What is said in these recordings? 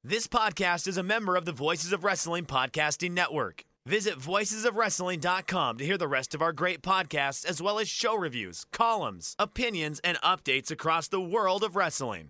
This podcast is a member of the Voices of Wrestling Podcasting Network. Visit voicesofwrestling.com to hear the rest of our great podcasts, as well as show reviews, columns, opinions, and updates across the world of wrestling.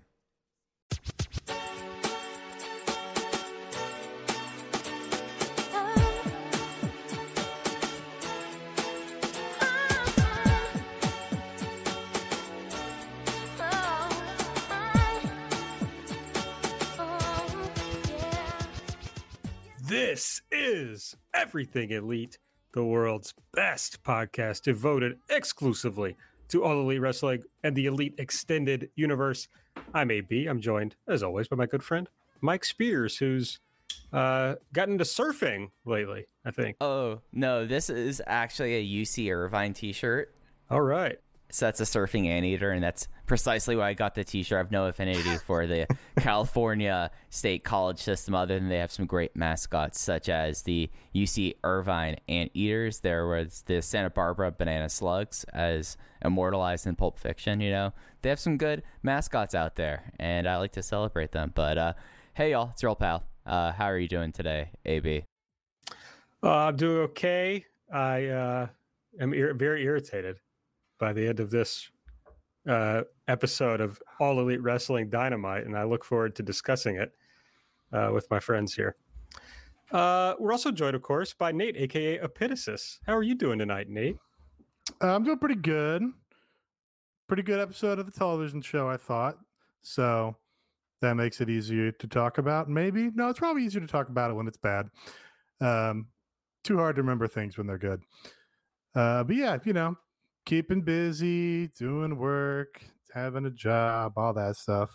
This is Everything Elite, the world's best podcast devoted exclusively to All Elite Wrestling and the Elite Extended Universe. I'm AB. I'm joined, as always, by my good friend, Mike Spears, who's gotten into surfing lately, I think. Oh, no, this is actually a UC Irvine t-shirt. All right. So that's a surfing anteater, and that's precisely why I got the t-shirt. I have no affinity for the California State College system, other than they have some great mascots, such as the UC Irvine Anteaters. There was the Santa Barbara Banana Slugs, as immortalized in Pulp Fiction, you know. They have some good mascots out there, and I like to celebrate them. But, hey, y'all, it's your old pal. How are you doing today, AB? I'm doing okay. I am very irritated by the end of this episode of All Elite Wrestling Dynamite, and I look forward to discussing it with my friends here. We're also joined, of course, by Nate, aka Epitasis. How are you doing tonight, Nate? I'm doing pretty good. Pretty good episode of the television show, I thought. So that makes it easier to talk about. Maybe. No, it's probably easier to talk about it when it's bad. Too hard to remember things when they're good. But yeah, you know, keeping busy, doing work, having a job, all that stuff.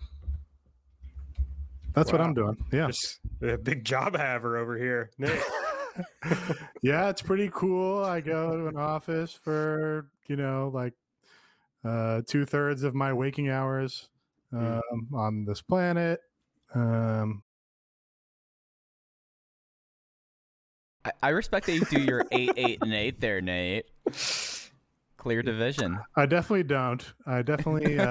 That's what I'm doing. Yeah. Just a big job haver over here, Nate. Yeah, it's pretty cool. I go to an office for, you know, like 2/3 of my waking hours on this planet. I respect that you do your 8, 8, and 8 there, Nate. Clear division. I definitely don't. I definitely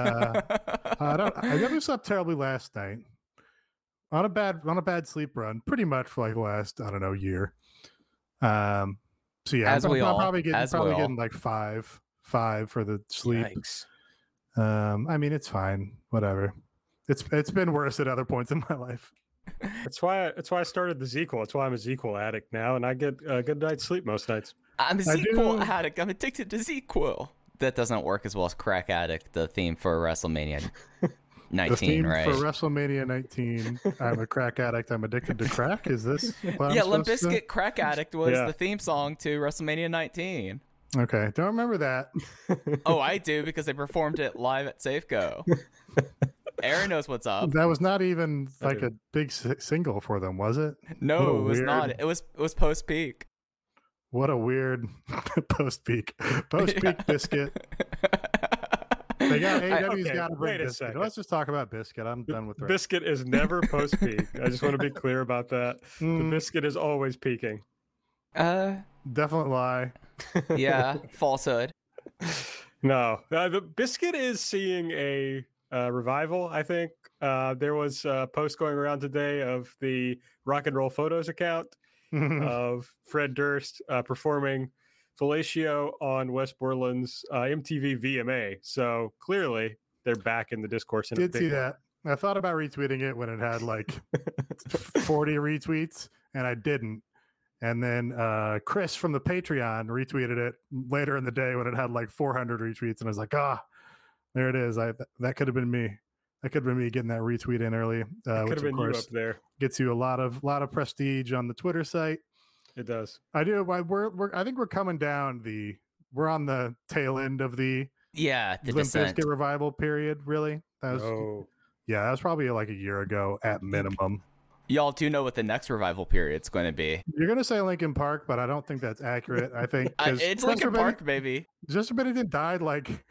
I never slept terribly last night. On a bad sleep run, pretty much for like the last, I don't know, year. So yeah, I'm probably getting like five for the sleep. Yikes. I mean, it's fine. Whatever. It's been worse at other points in my life. That's why I started the ZQL. That's why I'm a ZQL addict now, and I get a good night's sleep most nights. I'm a ZQL addict. I'm addicted to ZQL. That doesn't work as well as Crack Addict, the theme for WrestleMania 19, the theme right? For WrestleMania 19, I'm a crack addict. I'm addicted to crack. Is this what Yeah, I'm Limp supposed to- Bizkit Crack Addict was the theme song to WrestleMania 19. Okay, don't remember that. Oh, I do, because they performed it live at Safeco. Aaron knows what's up. That was not even like a big single for them, was it? No, it was not. It was post-peak. What a weird post-peak Biscuit. They got AEW's got to bring wait a Biscuit. second. Let's just talk about Biscuit. I'm done with the rest. Biscuit is never post-peak. I just want to be clear about that. The Biscuit is always peaking. Definite lie. Yeah, falsehood. No, the Biscuit is seeing a revival, I think. There was a post going around today of the Rock and Roll Photos account of Fred Durst performing Fellatio on Wes Borland's MTV VMA. So clearly they're back in the discourse. Did see that. I thought about retweeting it when it had like 40 retweets, and I didn't. And then Chris from the Patreon retweeted it later in the day when it had like 400 retweets, and I was like, there it is. That could have been me. That could have been me getting that retweet in early. Could which have been of course you up there. Gets you a lot of prestige on the Twitter site. It does. I do. I think we're coming down we're on the tail end of the The Limp descent. Bizkit revival period. Really, that was probably like a year ago at minimum. Y'all do know what the next revival period's going to be. You're gonna say Linkin Park, but I don't think that's accurate. I think It's Linkin Park, baby. Chester Bennington died like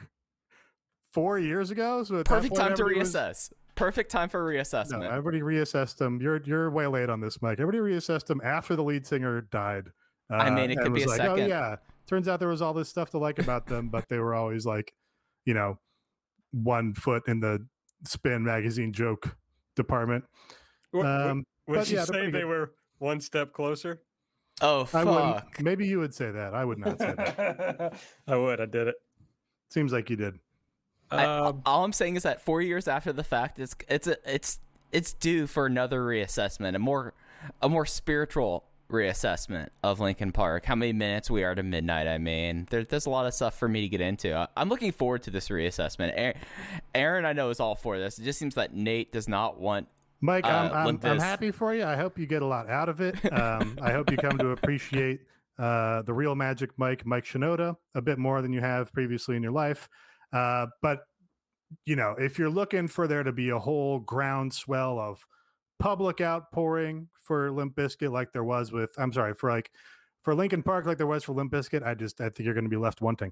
4 years ago, so at that Perfect point, time to everybody was- reassess. Perfect time for reassessment. No, everybody reassessed him. You're way late on this, Mike. Everybody reassessed him after the lead singer died. I mean, it and could be was a like, second. Oh yeah, turns out there was all this stuff to like about them, but they were always like, 1 foot in the Spin magazine joke department. Would but you yeah, they're say pretty they good. were one step closer? Oh I wouldn't. fuck! Maybe you would say that. I would not say that. I would. I did it. Seems like you did. All I'm saying is that 4 years after the fact, it's due for another reassessment, a more spiritual reassessment of Linkin Park. How many minutes we are to midnight? I mean, there's a lot of stuff for me to get into. I'm looking forward to this reassessment. Aaron, I know, is all for this. It just seems that Nate does not want. Mike, I'm Olympus. happy for you. I hope you get a lot out of it. I hope you come to appreciate the real Magic Mike Shinoda a bit more than you have previously in your life. But you know, if you're looking for there to be a whole groundswell of public outpouring for Limp Bizkit, like there was with, for Linkin Park, like there was for Limp Bizkit, I think you're going to be left wanting.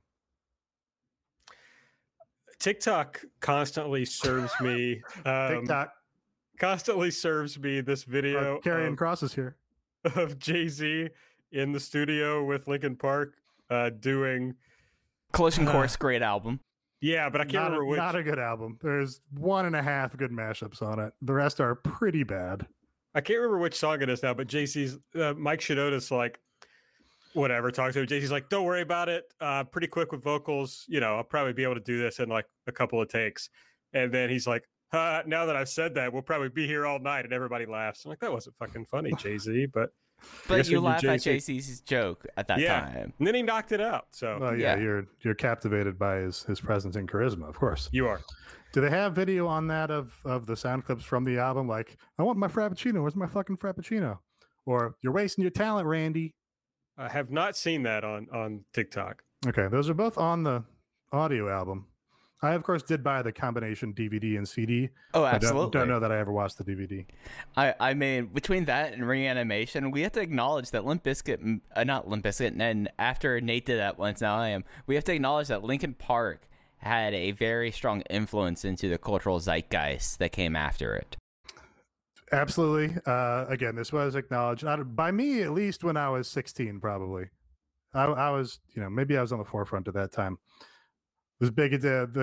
TikTok constantly serves me. TikTok constantly serves me this video. Karrion Kross is here of Jay-Z in the studio with Linkin Park doing Collision Course, great album. Yeah, but I can't remember which. Not a good album. There's 1.5 good mashups on it. The rest are pretty bad. I can't remember which song it is now, but JC's Mike Shinoda's like, whatever, talks to him. JC's like, don't worry about it. Pretty quick with vocals. You know, I'll probably be able to do this in like a couple of takes. And then he's like, now that I've said that, we'll probably be here all night. And everybody laughs. I'm like, that wasn't fucking funny, Jay-Z, but you laugh at JC's joke at that time. And then he knocked it out. So well, yeah, you're captivated by his presence and charisma, of course. You are. Do they have video on that of the sound clips from the album? Like, I want my Frappuccino. Where's my fucking Frappuccino? Or you're wasting your talent, Randy. I have not seen that on TikTok. Okay, those are both on the audio album. I, of course, did buy the combination DVD and CD. Oh, absolutely. I don't know that I ever watched the DVD. I mean, between that and Reanimation, we have to acknowledge that Limp Bizkit, not Limp Bizkit, and after Nate did that once, now I am, we have to acknowledge that Linkin Park had a very strong influence into the cultural zeitgeist that came after it. Absolutely. Again, this was acknowledged by me, at least when I was 16, probably. I was, maybe I was on the forefront at that time. It was big.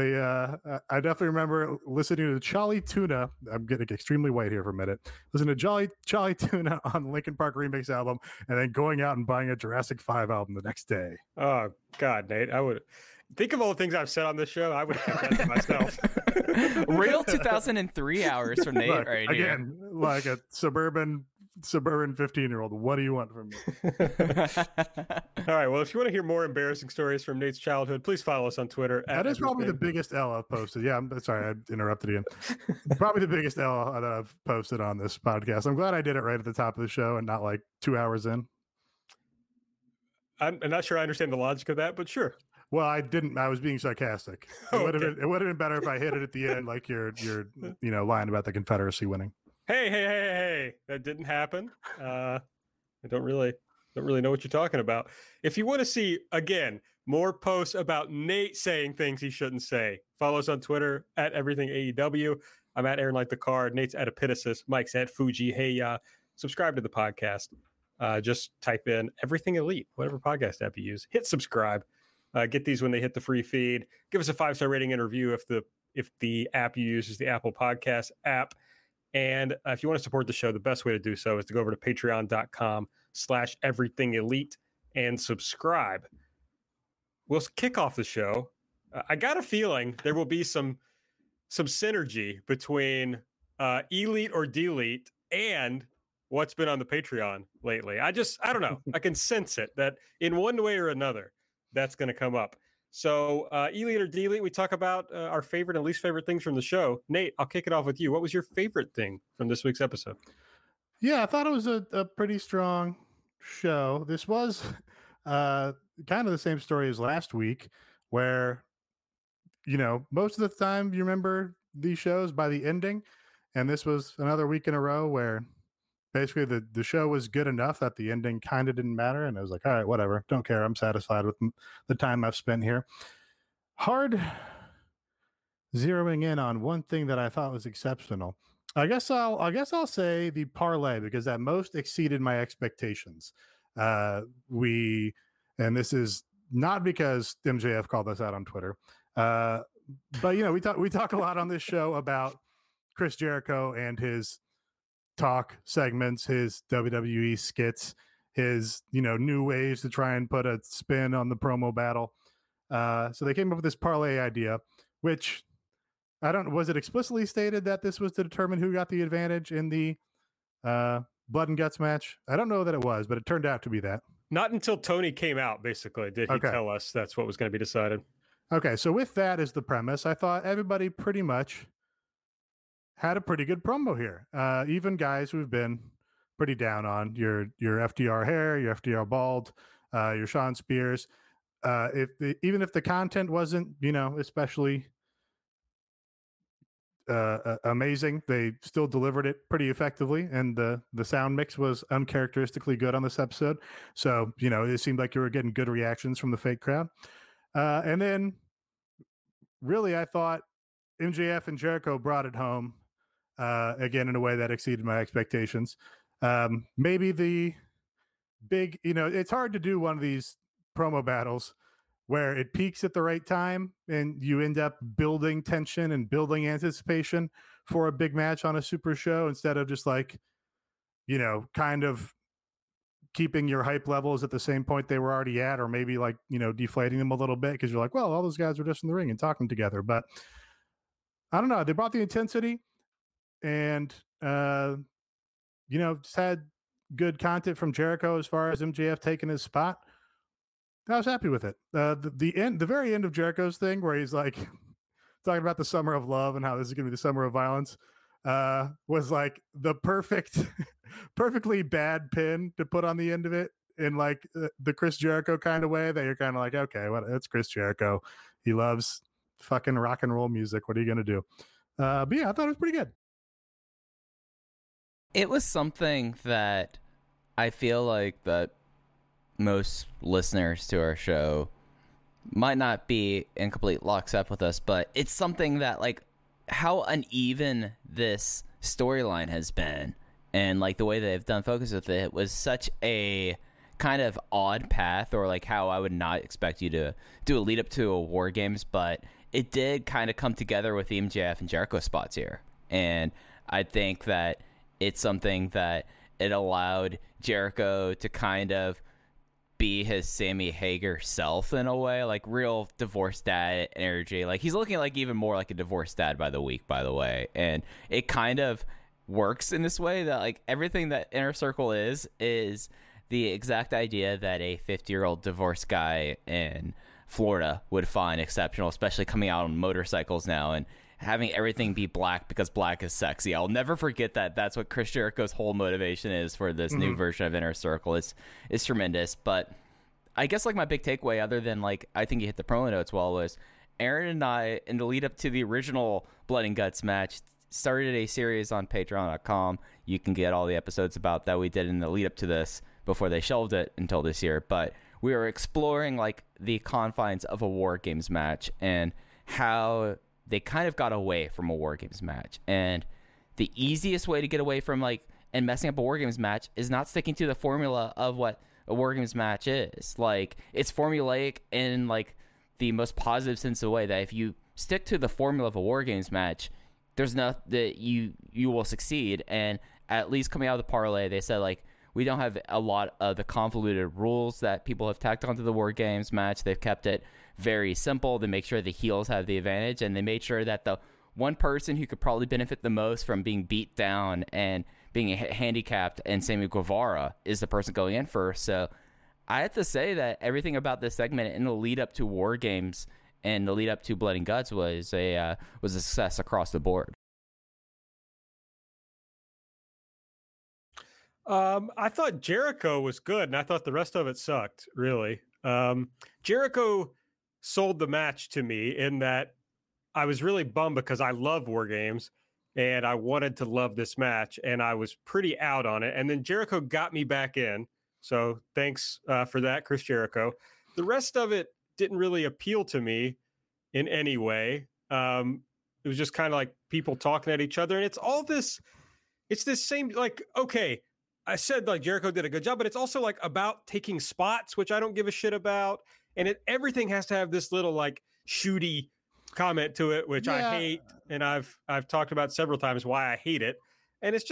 I definitely remember listening to Charlie Tuna. I'm getting extremely white here for a minute. Listen to Charlie Tuna on the Linkin Park remix album, and then going out and buying a Jurassic 5 album the next day. Oh God, Nate! I would think of all the things I've said on this show. I would have kept that to myself. Real 2003 hours from Nate, Look, right again, here. Like a suburban 15-year-old. What do you want from me? All right. Well, if you want to hear more embarrassing stories from Nate's childhood, please follow us on Twitter. That is probably the biggest L I've posted. Yeah, I'm sorry, I interrupted again. Probably the biggest L that I've posted on this podcast. I'm glad I did it right at the top of the show and not like 2 hours in. I'm not sure I understand the logic of that, but sure. Well, I didn't. I was being sarcastic. It would have been better if I hit it at the end, like you're lying about the Confederacy winning. Hey! That didn't happen. I don't really know what you're talking about. If you want to see again more posts about Nate saying things he shouldn't say, follow us on Twitter at Everything AEW. I'm at Aaron Like the Card. Nate's at Epitasis. Mike's at Fuji. Hey, subscribe to the podcast. Just type in Everything Elite, whatever podcast app you use. Hit subscribe. Get these when they hit the free feed. Give us a 5-star rating and review if the app you use is the Apple Podcast app. And if you want to support the show, the best way to do so is to go over to patreon.com/everythingelite and subscribe. We'll kick off the show. I got a feeling there will be some synergy between Elite or Delete and what's been on the Patreon lately. I don't know. I can sense it that in one way or another, that's going to come up. So Elite or Delete, we talk about our favorite and least favorite things from the show. Nate, I'll kick it off with you. What was your favorite thing from this week's episode? Yeah, I thought it was a pretty strong show. This was kind of the same story as last week, where, most of the time you remember these shows by the ending. And this was another week in a row where basically the show was good enough that the ending kind of didn't matter. And I was like, all right, whatever. Don't care. I'm satisfied with the time I've spent here. Hard zeroing in on one thing that I thought was exceptional. I guess I'll say the parlay, because that most exceeded my expectations. And this is not because MJF called us out on Twitter. But we talk a lot on this show about Chris Jericho and his talk segments, his WWE skits, his new ways to try and put a spin on the promo battle. So they came up with this parlay idea, which I don't. Was it explicitly stated that this was to determine who got the advantage in the blood and guts match? I don't know that it was, but it turned out to be that. Not until Tony came out, basically, did he tell us that's what was going to be decided. Okay, so with that as the premise, I thought everybody pretty much had a pretty good promo here. Even guys who've been pretty down on your FDR hair, your FDR bald, your Sean Spears. Even if the content wasn't, especially amazing, they still delivered it pretty effectively, and the sound mix was uncharacteristically good on this episode. So it seemed like you were getting good reactions from the fake crowd. And then really, I thought MJF and Jericho brought it home again in a way that exceeded my expectations. Maybe the big, it's hard to do one of these promo battles where it peaks at the right time and you end up building tension and building anticipation for a big match on a super show, instead of just like, kind of keeping your hype levels at the same point they were already at, or maybe like, deflating them a little bit because you're like, well, all those guys are just in the ring and talking together. But I don't know. They brought the intensity and, just had good content from Jericho as far as MJF taking his spot. I was happy with it. The very end of Jericho's thing, where he's like talking about the summer of love and how this is going to be the summer of violence, was like the perfectly bad pin to put on the end of it in like the Chris Jericho kind of way that you're kind of like, okay, well, it's Chris Jericho. He loves fucking rock and roll music. What are you going to do? But yeah, I thought it was pretty good. It was something that I feel like that most listeners to our show might not be in complete lockstep with us, but it's something that, like, how uneven this storyline has been and like the way they've done focus with it was such a kind of odd path, or like how I would not expect you to do a lead up to a War Games, but it did kind of come together with the MJF and Jericho spots here. And I think that it's something that it allowed Jericho to kind of be his Sammy Hagar self in a way, like real divorced dad energy. Like he's looking like even more like a divorced dad by the week, by the way. And it kind of works in this way that like everything that Inner Circle is the exact idea that a 50-year-old divorced guy in Florida would find exceptional, especially coming out on motorcycles now and having everything be black because black is sexy. I'll never forget that. That's what Chris Jericho's whole motivation is for this new version of Inner Circle. It's tremendous. But I guess like my big takeaway, other than like I think you hit the promo notes well, was Aaron and I, in the lead up to the original Blood and Guts match, started a series on patreon.com. You can get all the episodes about that we did in the lead up to this before they shelved it until this year. But we were exploring like the confines of a War Games match and how they kind of got away from a War Games match. And the easiest way to get away from like and messing up a War Games match is not sticking to the formula of what a War Games match is. Like it's formulaic in like the most positive sense of the way that if you stick to the formula of a War Games match, there's enough that you will succeed. And at least coming out of the parlay, they said like we don't have a lot of the convoluted rules that people have tacked onto the War Games match. They've kept it very simple to make sure the heels have the advantage, and they made sure that the one person who could probably benefit the most from being beat down and being handicapped and Sammy Guevara is the person going in first. So I have to say that everything about this segment in the lead up to War Games and the lead up to Blood and Guts was a success across the board. I thought Jericho was good, and I thought the rest of it sucked, really. Jericho sold the match to me in that I was really bummed because I love War Games and I wanted to love this match, and I was pretty out on it. And then Jericho got me back in. So thanks for that, Chris Jericho. The rest of it didn't really appeal to me in any way. It was just kind of like people talking at each other. And it's this same, like, okay, I said like Jericho did a good job, but it's also like about taking spots, which I don't give a shit about. And everything has to have this little like shooty comment to it, which I hate. And I've talked about several times why I hate it. And it's just like,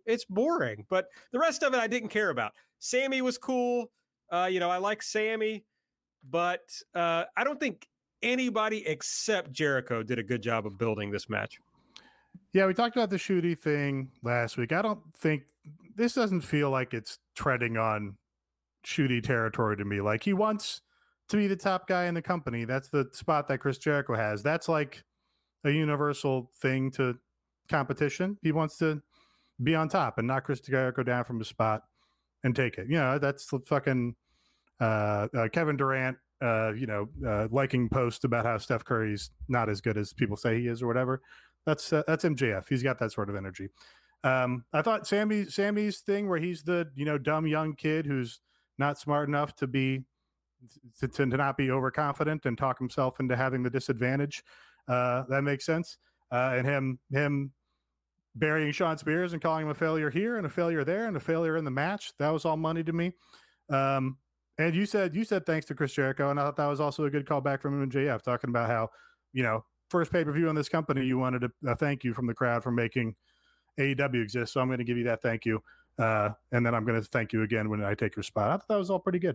it's boring. But the rest of it I didn't care about. Sammy was cool. I like Sammy, but I don't think anybody except Jericho did a good job of building this match. Yeah, we talked about the Shooty thing last week. I don't think this doesn't feel like it's treading on Shooty territory to me. Like, he wants to be the top guy in the company. That's the spot that Chris Jericho has. That's like a universal thing to competition. He wants to be on top and knock Chris Jericho down from his spot and take it. That's the fucking Kevin Durant, liking post about how Steph Curry's not as good as people say he is or whatever. That's MJF. He's got that sort of energy. I thought Sammy's thing where he's the dumb young kid who's not smart enough to not be overconfident and talk himself into having the disadvantage. That makes sense. And him burying Sean Spears and calling him a failure here and a failure there and a failure in the match. That was all money to me. And you said thanks to Chris Jericho, and I thought that was also a good callback from MJF, talking about how first pay-per-view on this company, you wanted a thank you from the crowd for making AEW exist. So I'm going to give you that thank you. And then I'm going to thank you again when I take your spot. I thought that was all pretty good.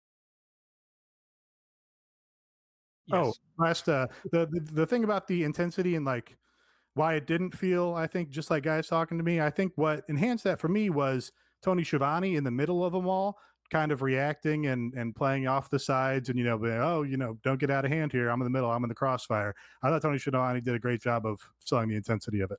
Yes. Oh, last the thing about the intensity and like why it didn't feel, I think, just like guys talking to me, I think what enhanced that for me was Tony Schiavone in the middle of them all, kind of reacting and playing off the sides and, don't get out of hand here. I'm in the middle. I'm in the crossfire. I thought Tony Schiavone did a great job of selling the intensity of it.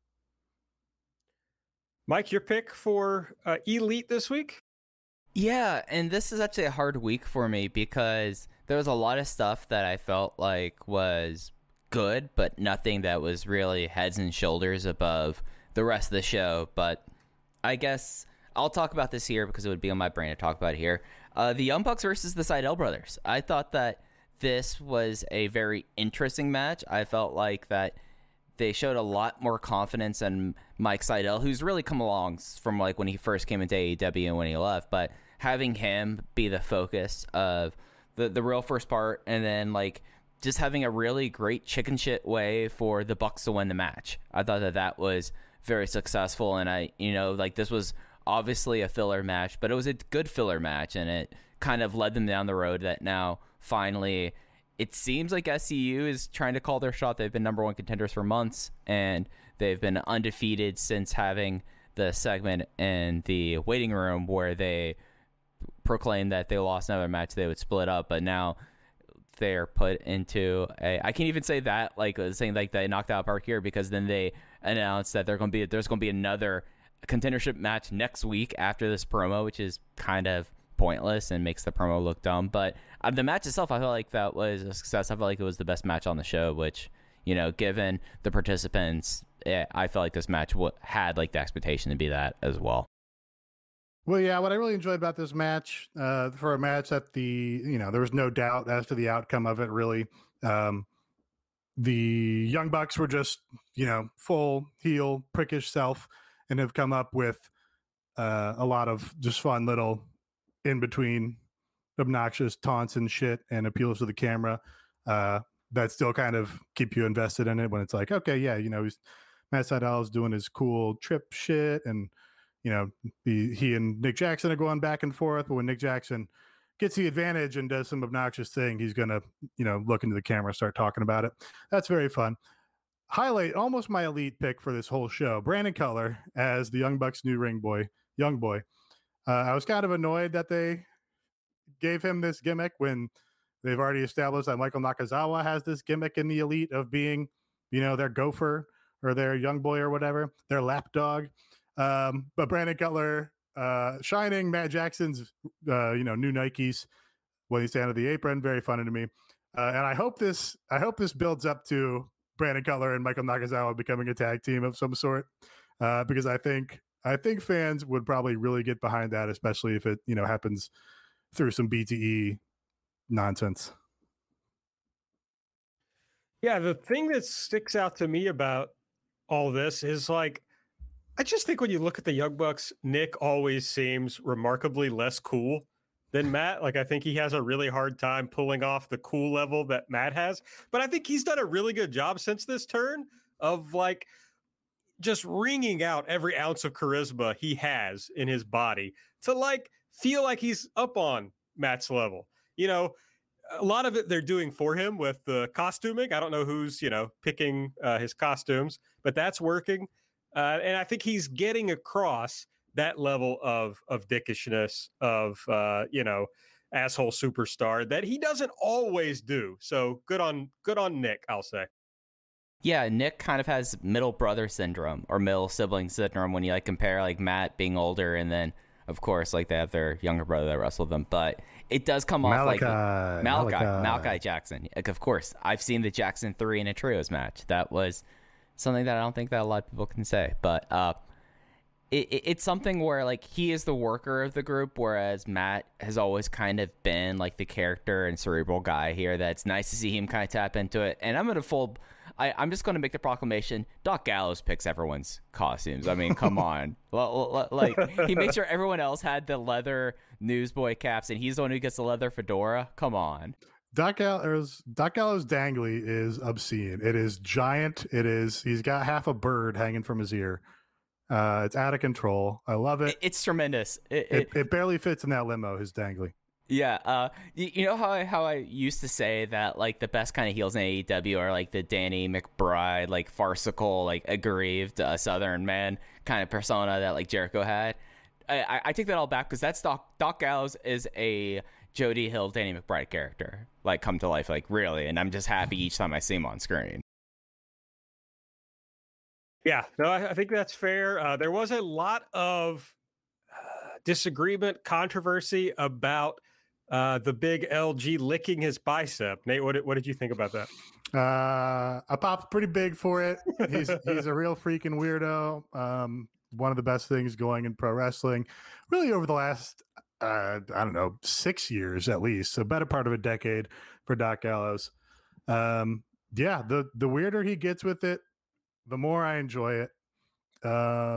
Mike, your pick for Elite this week? Yeah, and this is actually a hard week for me because there was a lot of stuff that I felt like was good, but nothing that was really heads and shoulders above the rest of the show. But I guess I'll talk about this here because it would be on my brain to talk about it here. The Young Bucks versus the Sydal brothers. I thought that this was a very interesting match. I felt like that they showed a lot more confidence in Mike Sydal, who's really come along from like when he first came into AEW and when he left. But having him be the focus of the real first part, and then like just having a really great chicken shit way for the Bucks to win the match. I thought that was very successful, and this was obviously a filler match, but it was a good filler match, and it kind of led them down the road that now finally it seems like SCU is trying to call their shot. They've been number one contenders for months, and they've been undefeated since having the segment in the waiting room where they proclaimed that they lost another match, they would split up, but now they're put into I can't even say that, like saying like they knocked out Park here, because then they announced that there's going to be another contendership match next week after this promo, which is kind of pointless and makes the promo look dumb. But the match itself, I felt like that was a success. I felt like it was the best match on the show, which, given the participants, I felt like this match had like the expectation to be that as well. Well, yeah, what I really enjoyed about this match, for a match that there was no doubt as to the outcome of it, really. The Young Bucks were just, full heel, prickish self, and have come up with a lot of just fun little in-between obnoxious taunts and shit and appeals to the camera that still kind of keep you invested in it when it's like, okay, yeah, Matt Sydal is doing his cool trip shit, and he and Nick Jackson are going back and forth, but when Nick Jackson gets the advantage and does some obnoxious thing, he's gonna look into the camera, start talking about it. That's very fun. Highlight, almost my elite pick for this whole show, Brandon Cutler as the Young Bucks new young boy. I was kind of annoyed that they gave him this gimmick when they've already established that Michael Nakazawa has this gimmick in the elite of being their gopher or their young boy or whatever, their lapdog. But Brandon Cutler shining Matt Jackson's new Nikes when he's down to the apron, very funny to me. And I hope this builds up to Brandon Cutler and Michael Nakazawa becoming a tag team of some sort, because I think fans would probably really get behind that, especially if it happens through some BTE nonsense. Yeah, the thing that sticks out to me about all this is like, I just think when you look at the Young Bucks, Nick always seems remarkably less cool than Matt. Like, I think he has a really hard time pulling off the cool level that Matt has. But I think he's done a really good job since this turn of like, just wringing out every ounce of charisma he has in his body to like feel like he's up on Matt's level. You know, a lot of it they're doing for him with the costuming. I don't know who's, picking his costumes, but that's working. And I think he's getting across that level of dickishness, of, asshole superstar that he doesn't always do. So good on Nick, I'll say. Yeah, Nick kind of has middle brother syndrome or middle sibling syndrome when you like compare like Matt being older and then of course like they have their younger brother that wrestled them, but it does come off like Malachi Jackson. Like, of course, I've seen the Jackson 3 in a trios match. That was something that I don't think that a lot of people can say, but it's something where like he is the worker of the group, whereas Matt has always kind of been like the character and cerebral guy here. That's nice to see him kind of tap into it. And I'm just going to make the proclamation. Doc Gallows picks everyone's costumes. I mean, come on. Like he made sure everyone else had the leather newsboy caps, and he's the one who gets the leather fedora. Come on. Doc Gallows dangly is obscene. It is giant. He's got half a bird hanging from his ear. It's out of control. I love it. It's tremendous. It barely fits in that limo, his dangly. Yeah, you know how I used to say that like the best kind of heels in AEW are like the Danny McBride, like farcical, like aggrieved Southern man kind of persona that like Jericho had. I take that all back because that's Doc Gallows is a Jody Hill, Danny McBride character, like come to life, like really, and I'm just happy each time I see him on screen. Yeah, no, I think that's fair. There was a lot of disagreement, controversy about the big LG licking his bicep. Nate, what did you think about that? I popped pretty big for it. He's a real freaking weirdo. One of the best things going in pro wrestling, really over the last, 6 years at least. So better part of a decade for Doc Gallows. The weirder he gets with it, the more I enjoy it. A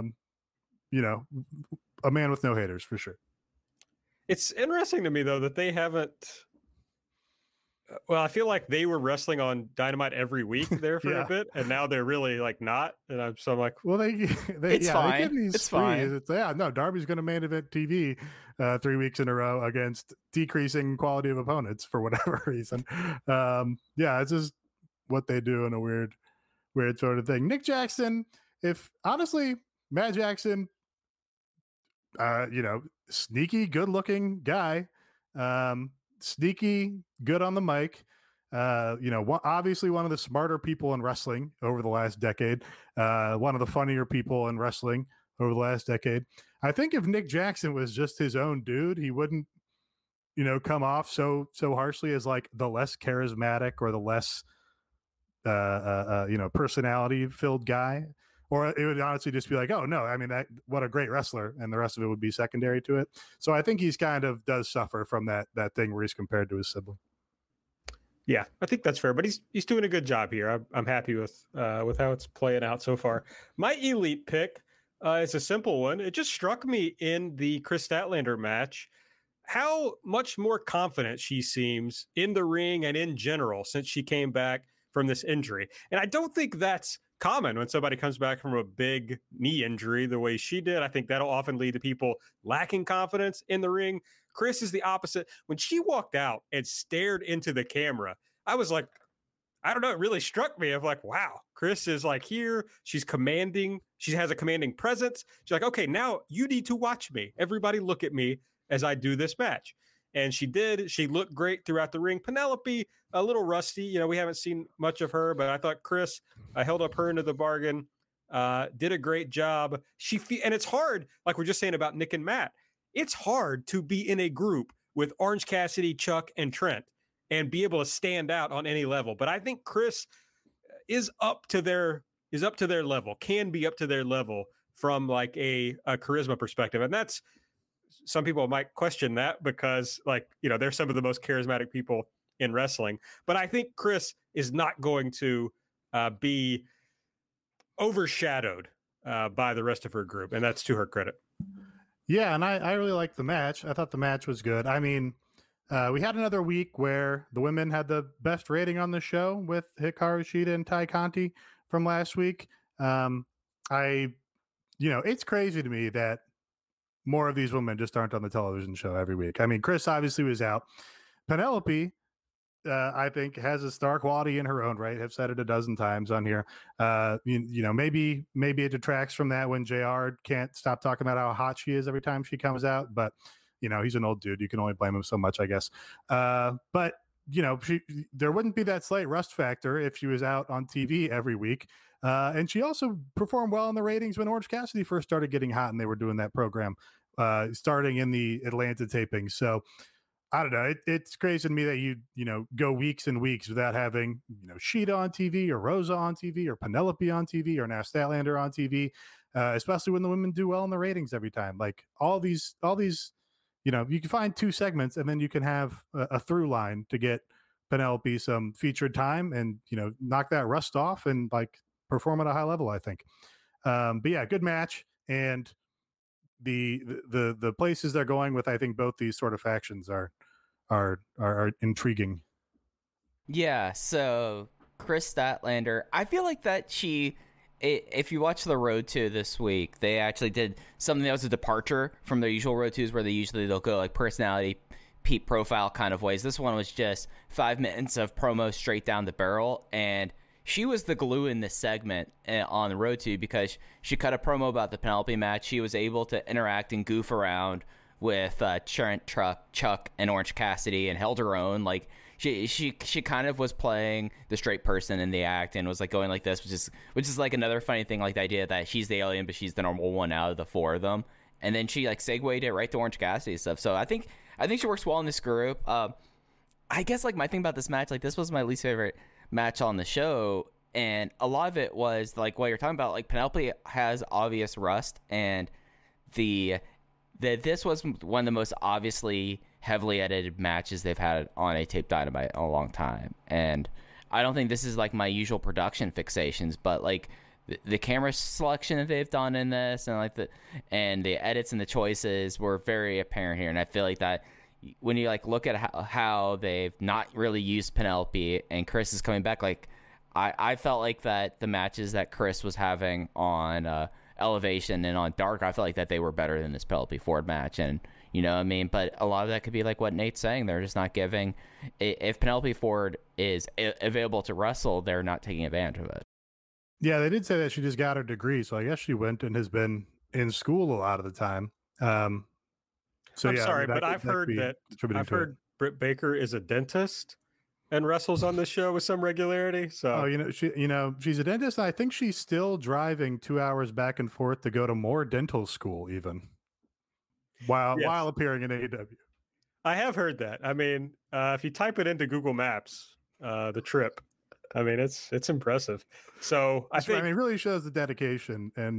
man with no haters for sure. It's interesting to me though that they haven't. Well, I feel like they were wrestling on Dynamite every week there for a bit, and now they're really like not. And I'm like, well, it's fine. It's fine. Darby's going to main event TV 3 weeks in a row against decreasing quality of opponents for whatever reason. It's just what they do in a weird sort of thing. Nick Jackson, if honestly, Matt Jackson, sneaky, good looking guy, sneaky, good on the mic. Obviously one of the smarter people in wrestling over the last decade, one of the funnier people in wrestling over the last decade. I think if Nick Jackson was just his own dude, he wouldn't, come off so harshly as like the less charismatic or the less personality filled guy, or it would honestly just be like, oh no, I mean, what a great wrestler, and the rest of it would be secondary to it. So I think he's kind of does suffer from that thing where he's compared to his sibling. Yeah, I think that's fair, but he's doing a good job here. I'm happy with how it's playing out so far. My elite pick is a simple one. It just struck me in the Chris Statlander match how much more confident she seems in the ring and in general since she came back from this injury. And I don't think that's common when somebody comes back from a big knee injury the way she did. I think that'll often lead to people lacking confidence in the ring. Chris is the opposite. When she walked out and stared into the camera, I was like, I don't know, it really struck me of like, wow, Chris is like here. She's commanding. She has a commanding presence. She's like, okay, now you need to watch me. Everybody look at me as I do this match. And she did. She looked great throughout the ring. Penelope, a little rusty. We haven't seen much of her, but I thought Chris held up her into the bargain, did a great job. And it's hard, like we're just saying about Nick and Matt, it's hard to be in a group with Orange Cassidy, Chuck, and Trent and be able to stand out on any level. But I think Chris is up to their level, can be up to their level from like a charisma perspective. And that's, some people might question that because they're some of the most charismatic people in wrestling, but I think Chris is not going to be overshadowed by the rest of her group. And that's to her credit. Yeah. And I really liked the match. I thought the match was good. I mean, we had another week where the women had the best rating on the show with Hikaru Shida and Tai Conti from last week. It's crazy to me that more of these women just aren't on the television show every week. I mean, Chris obviously was out. Penelope, I think, has a star quality in her own right. I've said it a dozen times on here. Maybe it detracts from that when JR can't stop talking about how hot she is every time she comes out. But, he's an old dude. You can only blame him so much, I guess. But there wouldn't be that slight rust factor if she was out on TV every week. And she also performed well in the ratings when Orange Cassidy first started getting hot and they were doing that program starting in the Atlanta taping. So I don't know. It's crazy to me that you go weeks and weeks without having, Sheeta on TV or Rosa on TV or Penelope on TV or now Statlander on TV, especially when the women do well in the ratings every time. Like all these, you can find 2 segments and then you can have a through line to get Penelope some featured time and, knock that rust off and like perform at a high level, I think. But yeah, good match. And the places they're going with, I think both these sort of factions are intriguing. Yeah, so Chris Statlander, I feel like that if you watch the Road 2 this week, they actually did something that was a departure from their usual Road 2s where they'll go like personality profile kind of ways. This one was just 5 minutes of promo straight down the barrel, and she was the glue in this segment on the Road 2 because she cut a promo about the Penelope match. She was able to interact and goof around with Trent, Chuck, and Orange Cassidy and held her own. Like she kind of was playing the straight person in the act and was like going like this, which is like another funny thing, like the idea that she's the alien but she's the normal one out of the 4 of them. And then she like segued it right to Orange Cassidy stuff. So I think she works well in this group. I guess like my thing about this match, like this was my least favorite match on the show, and a lot of it was like what you're talking about. Like Penelope has obvious rust, and this was one of the most obviously heavily edited matches they've had on a tape Dynamite in a long time. And I don't think this is like my usual production fixations, but like the camera selection that they've done in this and the edits and the choices were very apparent here. And I feel like that when you like look at how they've not really used Penelope and Chris is coming back, like I felt like that the matches that Chris was having on Elevation and on Dark, I felt like that they were better than this Penelope Ford match. And you know what I mean? But a lot of that could be like what Nate's saying. They're just not giving. If Penelope Ford is available to wrestle, they're not taking advantage of it. Yeah, they did say that she just got her degree, so I guess she went and has been in school a lot of the time. So I'm sorry, but I've heard Britt Baker is a dentist and wrestles on this show with some regularity. So she's a dentist. And I think she's still driving 2 hours back and forth to go to more dental school, even while appearing in AEW. I have heard that. I mean, if you type it into Google Maps, the trip, I mean, it's impressive. So I think it really shows the dedication and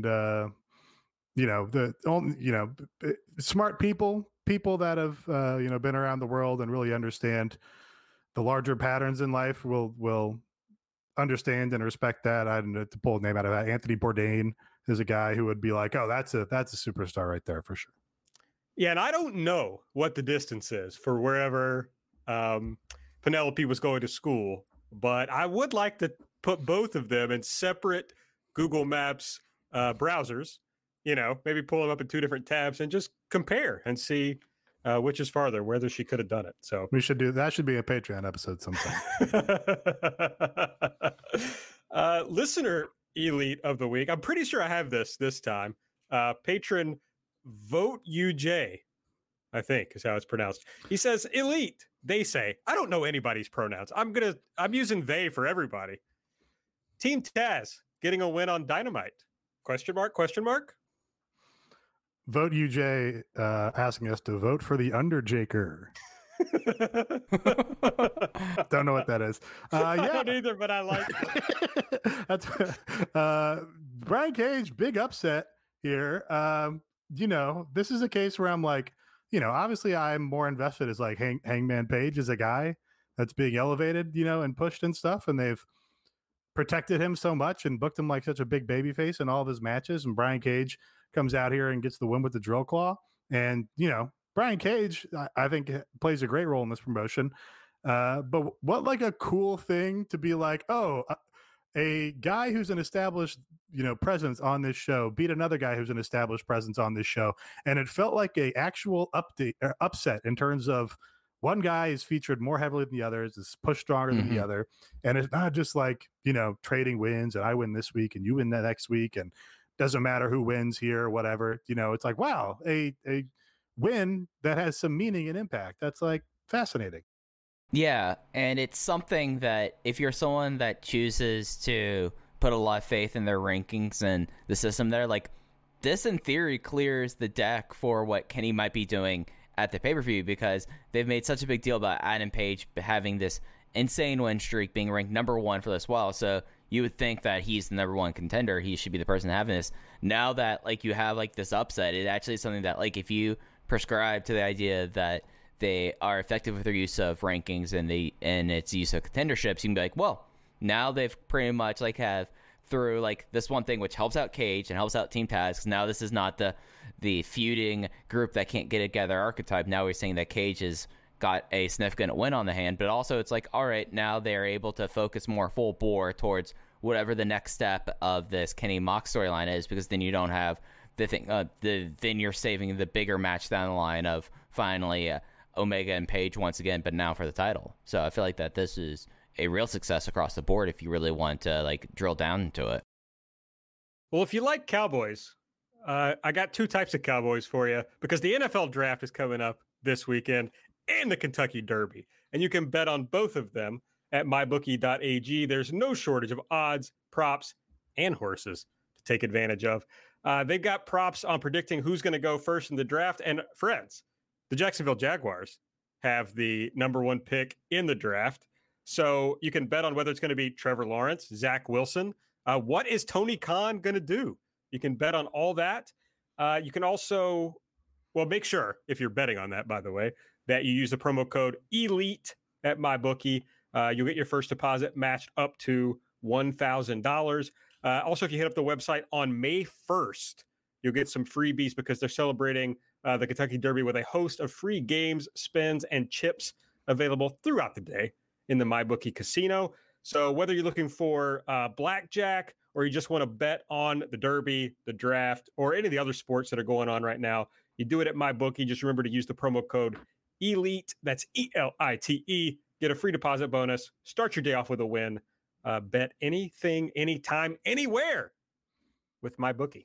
smart people that have been around the world and really understand the larger patterns in life will understand and respect that. I don't know to pull a name out of that. Anthony Bourdain is a guy who would be like, oh, that's a superstar right there for sure. Yeah, and I don't know what the distance is for wherever Penelope was going to school, but I would like to put both of them in separate Google Maps browsers, maybe pull them up in 2 different tabs and just compare and see which is farther, whether she could have done it. So we should do that. Should be a Patreon episode sometime. Listener elite of the week. I'm pretty sure I have this time. Patron Vote UJ, I think is how it's pronounced. He says, elite, they say. I don't know anybody's pronouns. I'm using they for everybody. Team Taz getting a win on Dynamite. Question mark? Vote UJ asking us to vote for the Underjaker. Don't know what that is. I don't either, but I like it. That's Brian Cage, big upset here. This is a case where I'm like, obviously I'm more invested as like Hangman Page is a guy that's being elevated, and pushed and stuff. And they've protected him so much and booked him like such a big babyface in all of his matches. And Brian Cage comes out here and gets the win with the drill claw. And, Brian Cage, I think plays a great role in this promotion. But what like a cool thing to be like, a guy who's an established, presence on this show beat another guy who's an established presence on this show, and it felt like a actual upset in terms of one guy is featured more heavily than the others, is pushed stronger than the other, and it's not just like trading wins and I win this week and you win the next week and doesn't matter who wins here or whatever. It's like, wow, a win that has some meaning and impact. That's like fascinating. Yeah, and it's something that if you're someone that chooses to put a lot of faith in their rankings and the system there, like this in theory clears the deck for what Kenny might be doing at the pay-per-view, because they've made such a big deal about Adam Page having this insane win streak, being ranked number one for this while. So you would think that he's the number one contender. He should be the person having this. Now that like you have like this upset, it actually is something that like if you prescribe to the idea that they are effective with their use of rankings and its use of contenderships, you can be like, well, now they've pretty much like have through like this one thing which helps out Cage and helps out Team Taz. Now this is not the feuding group that can't get together archetype. Now we're saying that Cage has got a significant win on the hand, but also it's like, all right, now they're able to focus more full bore towards whatever the next step of this Kenny Mox storyline is, because then you don't have the thing. Then you're saving the bigger match down the line of finally Omega and Page once again, but now for the title. So I feel like that this is a real success across the board if you really want to like drill down into it. Well, if you like Cowboys, I got two types of Cowboys for you, because the NFL draft is coming up this weekend and the Kentucky Derby, and you can bet on both of them at mybookie.ag. There's no shortage of odds, props, and horses to take advantage of. They've got props on predicting who's going to go first in the draft. And friends, the Jacksonville Jaguars have the number one pick in the draft. So you can bet on whether it's going to be Trevor Lawrence, Zach Wilson. What is Tony Khan going to do? You can bet on all that. You can also, make sure if you're betting on that, by the way, that you use the promo code ELITE at MyBookie. You'll get your first deposit matched up to $1,000. Also, if you hit up the website on May 1st, you'll get some freebies because they're celebrating the Kentucky Derby with a host of free games, spins, and chips available throughout the day in the MyBookie casino. So whether you're looking for blackjack or you just want to bet on the Derby, the draft, or any of the other sports that are going on right now, you do it at MyBookie. Just remember to use the promo code ELITE. That's ELITE. Get a free deposit bonus. Start your day off with a win. Bet anything, anytime, anywhere with MyBookie.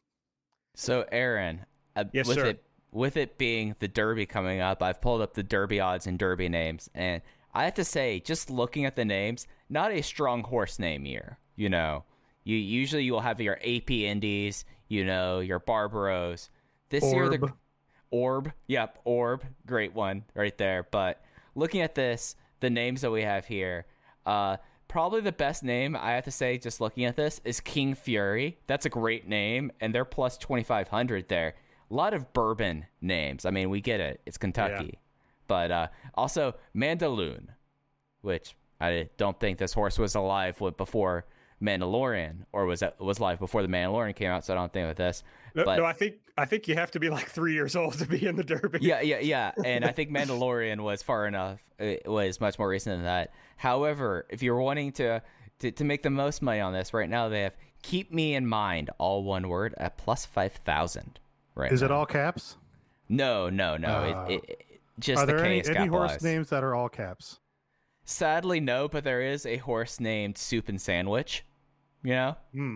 So Aaron, yes, sir. With it being the Derby coming up, I've pulled up the Derby odds and Derby names, and I have to say, just looking at the names, not a strong horse name year. You usually will have your AP Indies, your Barbaros. This year, the Orb. Yep, Orb. Great one right there. But looking at this, the names that we have here, probably the best name, I have to say, just looking at this, is King Fury. That's a great name, and they're plus 2,500 there. A lot of bourbon names. I mean, we get it. It's Kentucky. Yeah. But also Mandaloon, which I don't think this horse was alive before Mandalorian, or was live before the Mandalorian came out, so I don't think with this. No, I think you have to be like 3 years old to be in the Derby. Yeah. And I think Mandalorian was far enough. It was much more recent than that. However, if you're wanting to make the most money on this, right now they have Keep Me in Mind, all one word, at plus 5,000. Right. Is it all caps? No. Just are the there K is any horse capitalized. names that are all caps? Sadly, no, but there is a horse named Soup and Sandwich. All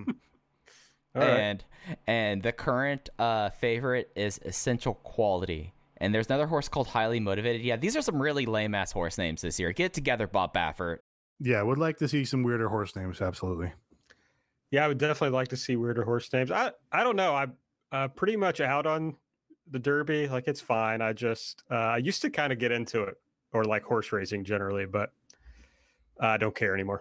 right. And the current favorite is Essential Quality. And there's another horse called Highly Motivated. Yeah, these are some really lame-ass horse names this year. Get together, Bob Baffert. Yeah, would like to see some weirder horse names, absolutely. Yeah, I would definitely like to see weirder horse names. I don't know. I'm pretty much out on the Derby. Like, it's fine. I just I used to kind of get into it, or like horse racing generally, but I don't care anymore.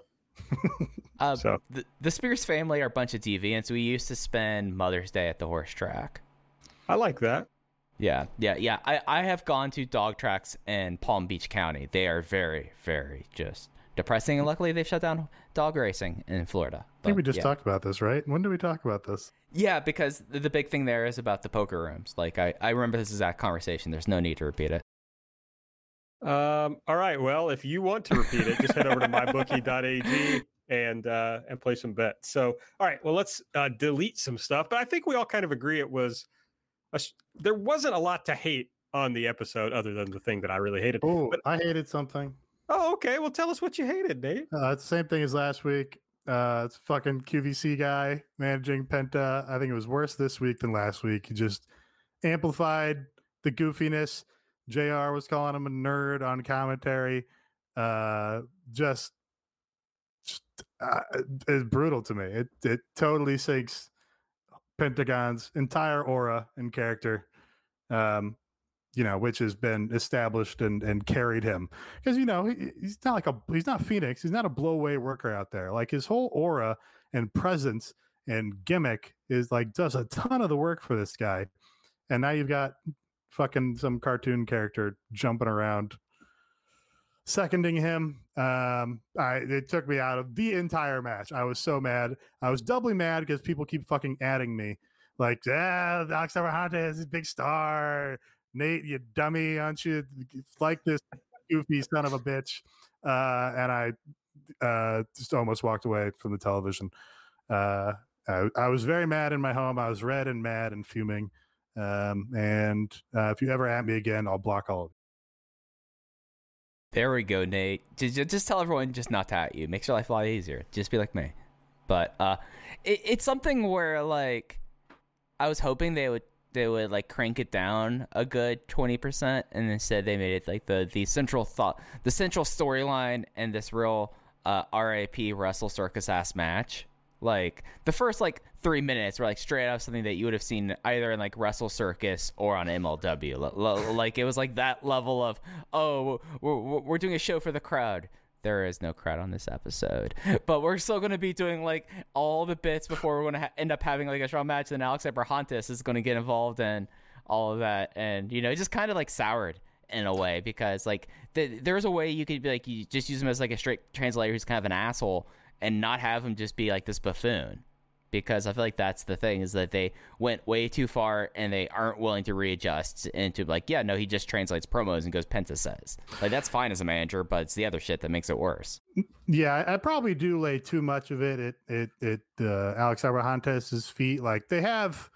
So the Spears family are a bunch of deviants. We used to spend Mother's Day at the horse track. I like that. Yeah. I have gone to dog tracks in Palm Beach County. They are very, very just depressing. And luckily, they've shut down dog racing in Florida. I think we just talked about this, right? When did we talk about this? Yeah, because the big thing there is about the poker rooms. Like, I remember this exact conversation. There's no need to repeat it. All right. Well, if you want to repeat it, just head over to mybookie.ag. and play some bets. So, all right, well, let's delete some stuff. But I think we all kind of agree it was there wasn't a lot to hate on the episode other than the thing that I really hated. Oh, but I hated something. Oh, okay. Well, tell us what you hated, Nate. It's the same thing as last week. It's fucking QVC guy managing Penta. I think it was worse this week than last week. He just amplified the goofiness. JR was calling him a nerd on commentary. Just it's brutal to me. It totally sinks Pentagon's entire aura and character. Which has been established and carried him, because he's not Phoenix. He's not a blow away worker out there. Like, his whole aura and presence and gimmick is like does a ton of the work for this guy. And now you've got fucking some cartoon character jumping around, seconding him. It took me out of the entire match. I was so mad. I was doubly mad because people keep fucking adding me, like, Alex Abrahante is a big star. Nate, you dummy, aren't you? Like this goofy son of a bitch. And I just almost walked away from the television. I was very mad in my home. I was red and mad and fuming. And if you ever at me again, I'll block all of you. There we go, Nate. Just tell everyone just not to at you. Makes your life a lot easier. Just be like me. But it's something where, like, I was hoping they would like crank it down a good 20%, and instead they made it like the central storyline and this real RAP Wrestle Circus ass match. Like, the first 3 minutes were like straight out something that you would have seen either in like Wrestle Circus or on MLW. Like, it was like that level of, oh, we're doing a show for the crowd. There is no crowd on this episode, but we're still going to be doing like all the bits before we're going to end up having like a strong match. Then Alex Abrahantes is going to get involved in all of that. And, it just kind of like soured in a way, because like there's a way you could be like, you just use him as like a straight translator who's kind of an asshole and not have him just be like this buffoon. Because I feel like that's the thing, is that they went way too far and they aren't willing to readjust into like, yeah, no, he just translates promos and goes Penta says. Like, that's fine as a manager, but it's the other shit that makes it worse. Yeah, I probably do lay too much of it at Alex Abrahantes' feet. Like, they have,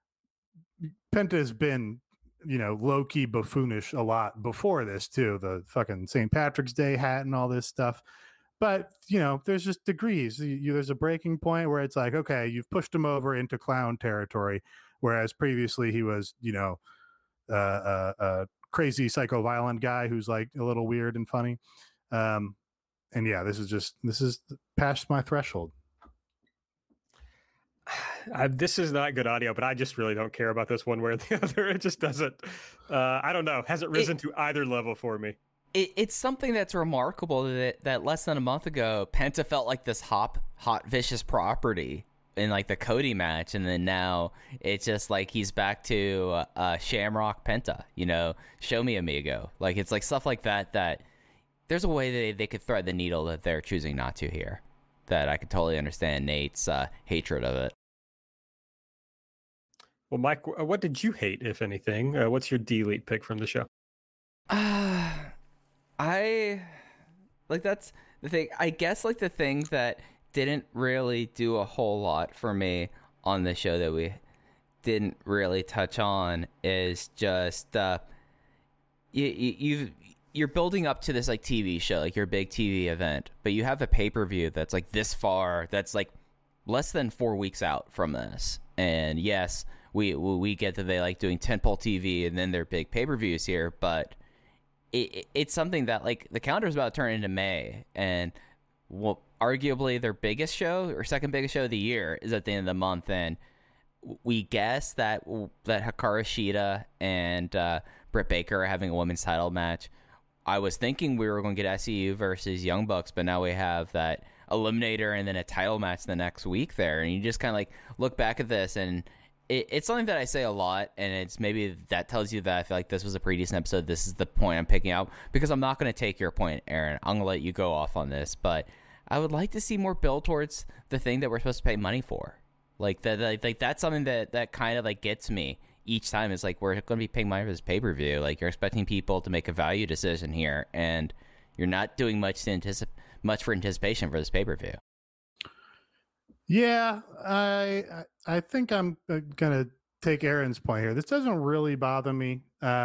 Penta's been, low-key buffoonish a lot before this too. The fucking St. Patrick's Day hat and all this stuff. But, there's just degrees. There's a breaking point where it's like, okay, you've pushed him over into clown territory, whereas previously he was, a crazy psycho-violent guy who's like a little weird and funny. And yeah, this is past my threshold. This is not good audio, but I just really don't care about this one way or the other. It just doesn't, I don't know, hasn't risen to either level for me. It's something that's remarkable that less than a month ago, Penta felt like this hot, vicious property in like the Cody match, and then now it's just like he's back to Shamrock Penta. Show me amigo. Like, it's like stuff like that there's a way that they could thread the needle that they're choosing not to here. That I could totally understand Nate's hatred of it. Well, Mike, what did you hate, if anything? What's your delete pick from the show? That's the thing. I guess like the thing that didn't really do a whole lot for me on the show that we didn't really touch on is just you're building up to this like TV show, like your big TV event, but you have a pay-per-view that's like this far, that's like less than 4 weeks out from this. And yes, we get that they like doing tentpole TV and then their big pay-per-views here, but it's something that like the calendar is about to turn into May, and arguably their biggest show or second biggest show of the year is at the end of the month. And we guess that Hikaru Shida and Britt Baker are having a women's title match. I was thinking we were going to get SCU versus Young Bucks, but now we have that eliminator and then a title match the next week there. And you just kind of like look back at this, and it's something that I say a lot, and it's maybe that tells you that I feel like this was a pretty decent episode. This is the point I'm picking out, because I'm not going to take your point, Aaron. I'm going to let you go off on this, but I would like to see more build towards the thing that we're supposed to pay money for. Like that, like that's something that kind of like gets me each time. Is like, we're going to be paying money for this pay-per-view. Like, you're expecting people to make a value decision here, and you're not doing much for anticipation for this pay-per-view. Yeah, I think I'm gonna take Aaron's point here. This doesn't really bother me.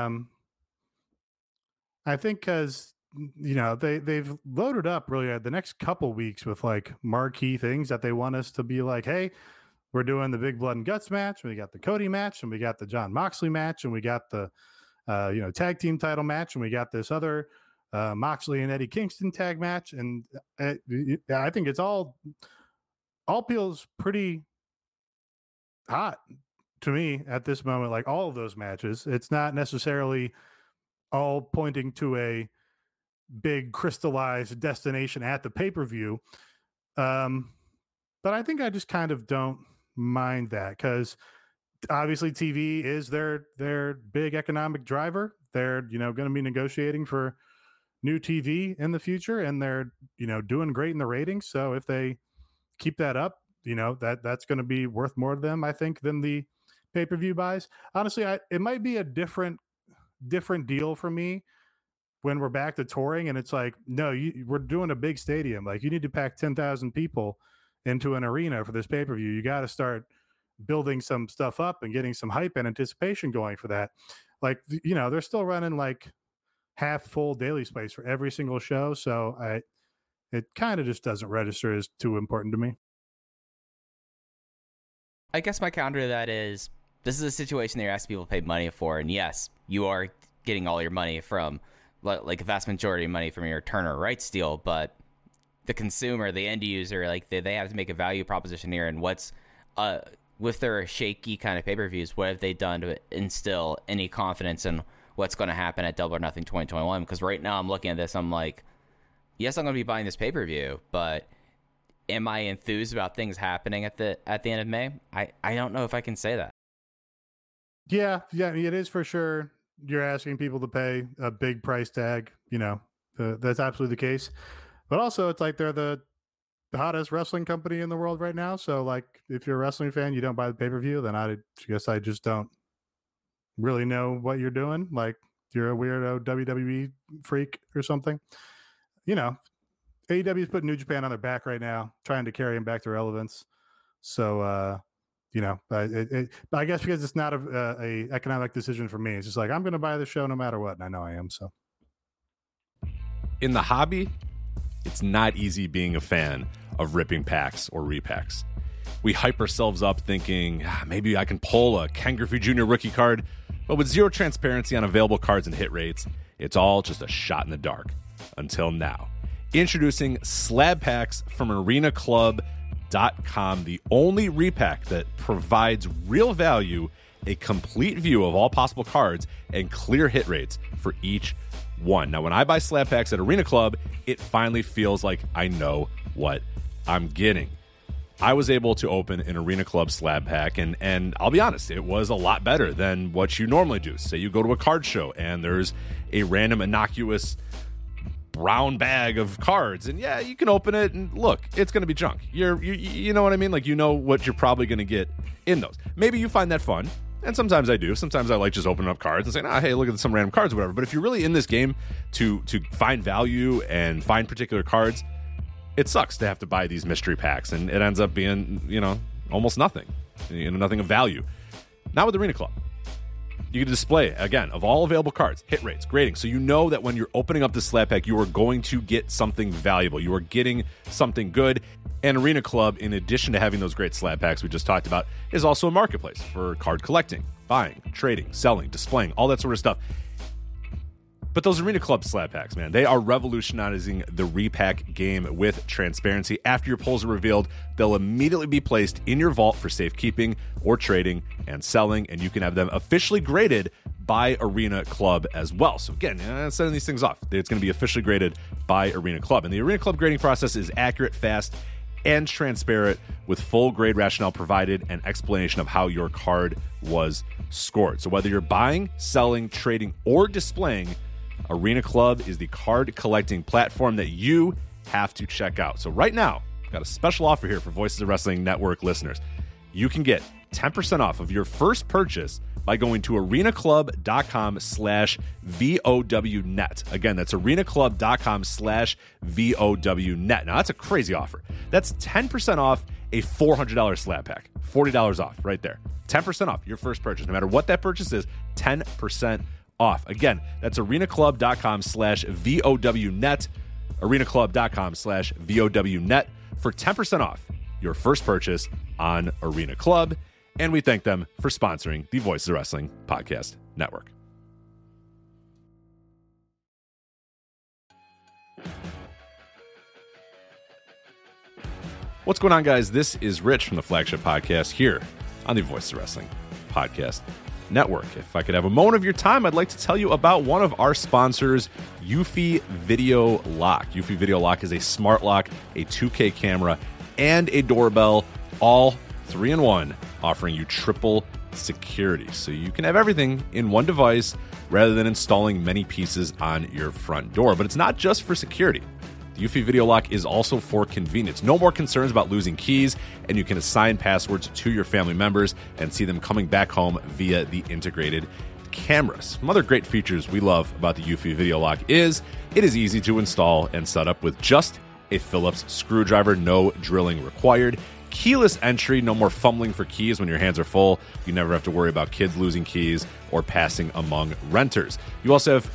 I think because they've loaded up really the next couple weeks with like marquee things that they want us to be like, hey, we're doing the big blood and guts match, and we got the Cody match, and we got the Jon Moxley match, and we got the tag team title match, and we got this other Moxley and Eddie Kingston tag match, and I think it's all feels pretty hot to me at this moment. Like all of those matches, it's not necessarily all pointing to a big crystallized destination at the pay-per-view. But I think I just kind of don't mind that because obviously TV is their big economic driver. They're, going to be negotiating for new TV in the future, and they're, doing great in the ratings. So if they keep that up, that's going to be worth more to them, I think, than the pay-per-view buys. Honestly, it might be a different deal for me when we're back to touring, and it's like, no, we're doing a big stadium. Like, you need to pack 10,000 people into an arena for this pay-per-view. You got to start building some stuff up and getting some hype and anticipation going for that. Like, they're still running like half full daily space for every single show. So it kind of just doesn't register as too important to me. I guess my counter to that is this is a situation that you're asking people to pay money for. And yes, you are getting all your money from, like, a vast majority of money from your Turner rights deal, but the consumer, the end user, like they have to make a value proposition here. And what's with their shaky kind of pay-per-views, what have they done to instill any confidence in what's going to happen at Double or Nothing 2021? Because right now I'm looking at this, I'm like, yes, I'm going to be buying this pay-per-view, but am I enthused about things happening at the end of May? I don't know if I can say that. Yeah, it is for sure. You're asking people to pay a big price tag. That's absolutely the case. But also, it's like they're the hottest wrestling company in the world right now. So, like, if you're a wrestling fan, you don't buy the pay-per-view, then I guess I just don't really know what you're doing. Like, you're a weirdo WWE freak or something. AEW is putting New Japan on their back right now, trying to carry him back to relevance. So, I guess because it's not a economic decision for me, it's just like, I'm going to buy the show no matter what, and I know I am. So, in the hobby, it's not easy being a fan of ripping packs or repacks. We hype ourselves up thinking, maybe I can pull a Ken Griffey Jr. rookie card, but with zero transparency on available cards and hit rates, it's all just a shot in the dark. Until now. Introducing slab packs from arenaclub.com, the only repack that provides real value, a complete view of all possible cards, and clear hit rates for each one. Now, when I buy slab packs at Arena Club, it finally feels like I know what I'm getting. I was able to open an Arena Club slab pack, and I'll be honest, it was a lot better than what you normally do. Say you go to a card show, and there's a random innocuous brown bag of cards, and yeah, you can open it and look, it's going to be junk. You know what I mean? Like, what you're probably going to get in those. Maybe you find that fun, and sometimes I do. Sometimes I like just opening up cards and saying, hey, look at some random cards or whatever. But if you're really in this game to find value and find particular cards, it sucks to have to buy these mystery packs, and it ends up being, almost nothing, nothing of value. Not with Arena Club. You get a display, again, of all available cards, hit rates, grading. So you know that when you're opening up the slab pack, you are going to get something valuable. You are getting something good. And Arena Club, in addition to having those great slab packs we just talked about, is also a marketplace for card collecting, buying, trading, selling, displaying, all that sort of stuff. But those Arena Club slab packs, man, they are revolutionizing the repack game with transparency. After your pulls are revealed, they'll immediately be placed in your vault for safekeeping or trading and selling, and you can have them officially graded by Arena Club as well. So again, sending these things off, it's going to be officially graded by Arena Club. And the Arena Club grading process is accurate, fast, and transparent, with full grade rationale provided and explanation of how your card was scored. So whether you're buying, selling, trading, or displaying, Arena Club is the card collecting platform that you have to check out. So right now, I've got a special offer here for Voices of Wrestling Network listeners. You can get 10% off of your first purchase by going to arenaclub.com/VOWnet. Again, that's arenaclub.com/VOWnet. Now, that's a crazy offer. That's 10% off a $400 slab pack. $40 off right there. 10% off your first purchase. No matter what that purchase is, 10% off. Again, that's arenaclub.com/VOWnet. arenaclub.com/VOWnet for 10% off your first purchase on Arena Club. And we thank them for sponsoring the Voices of Wrestling Podcast Network. What's going on, guys? This is Rich from the Flagship Podcast here on the Voices of Wrestling Podcast Network. If I could have a moment of your time, I'd like to tell you about one of our sponsors, Eufy Video Lock. Eufy Video Lock is a smart lock, a 2K camera, and a doorbell, all 3-in-1, offering you triple security. So you can have everything in one device rather than installing many pieces on your front door. But it's not just for security. The Eufy Video Lock is also for convenience. No more concerns about losing keys, and you can assign passwords to your family members and see them coming back home via the integrated cameras. Some other great features we love about the Eufy Video Lock is it is easy to install and set up with just a Phillips screwdriver, no drilling required. Keyless entry, no more fumbling for keys when your hands are full. You never have to worry about kids losing keys or passing among renters. You also have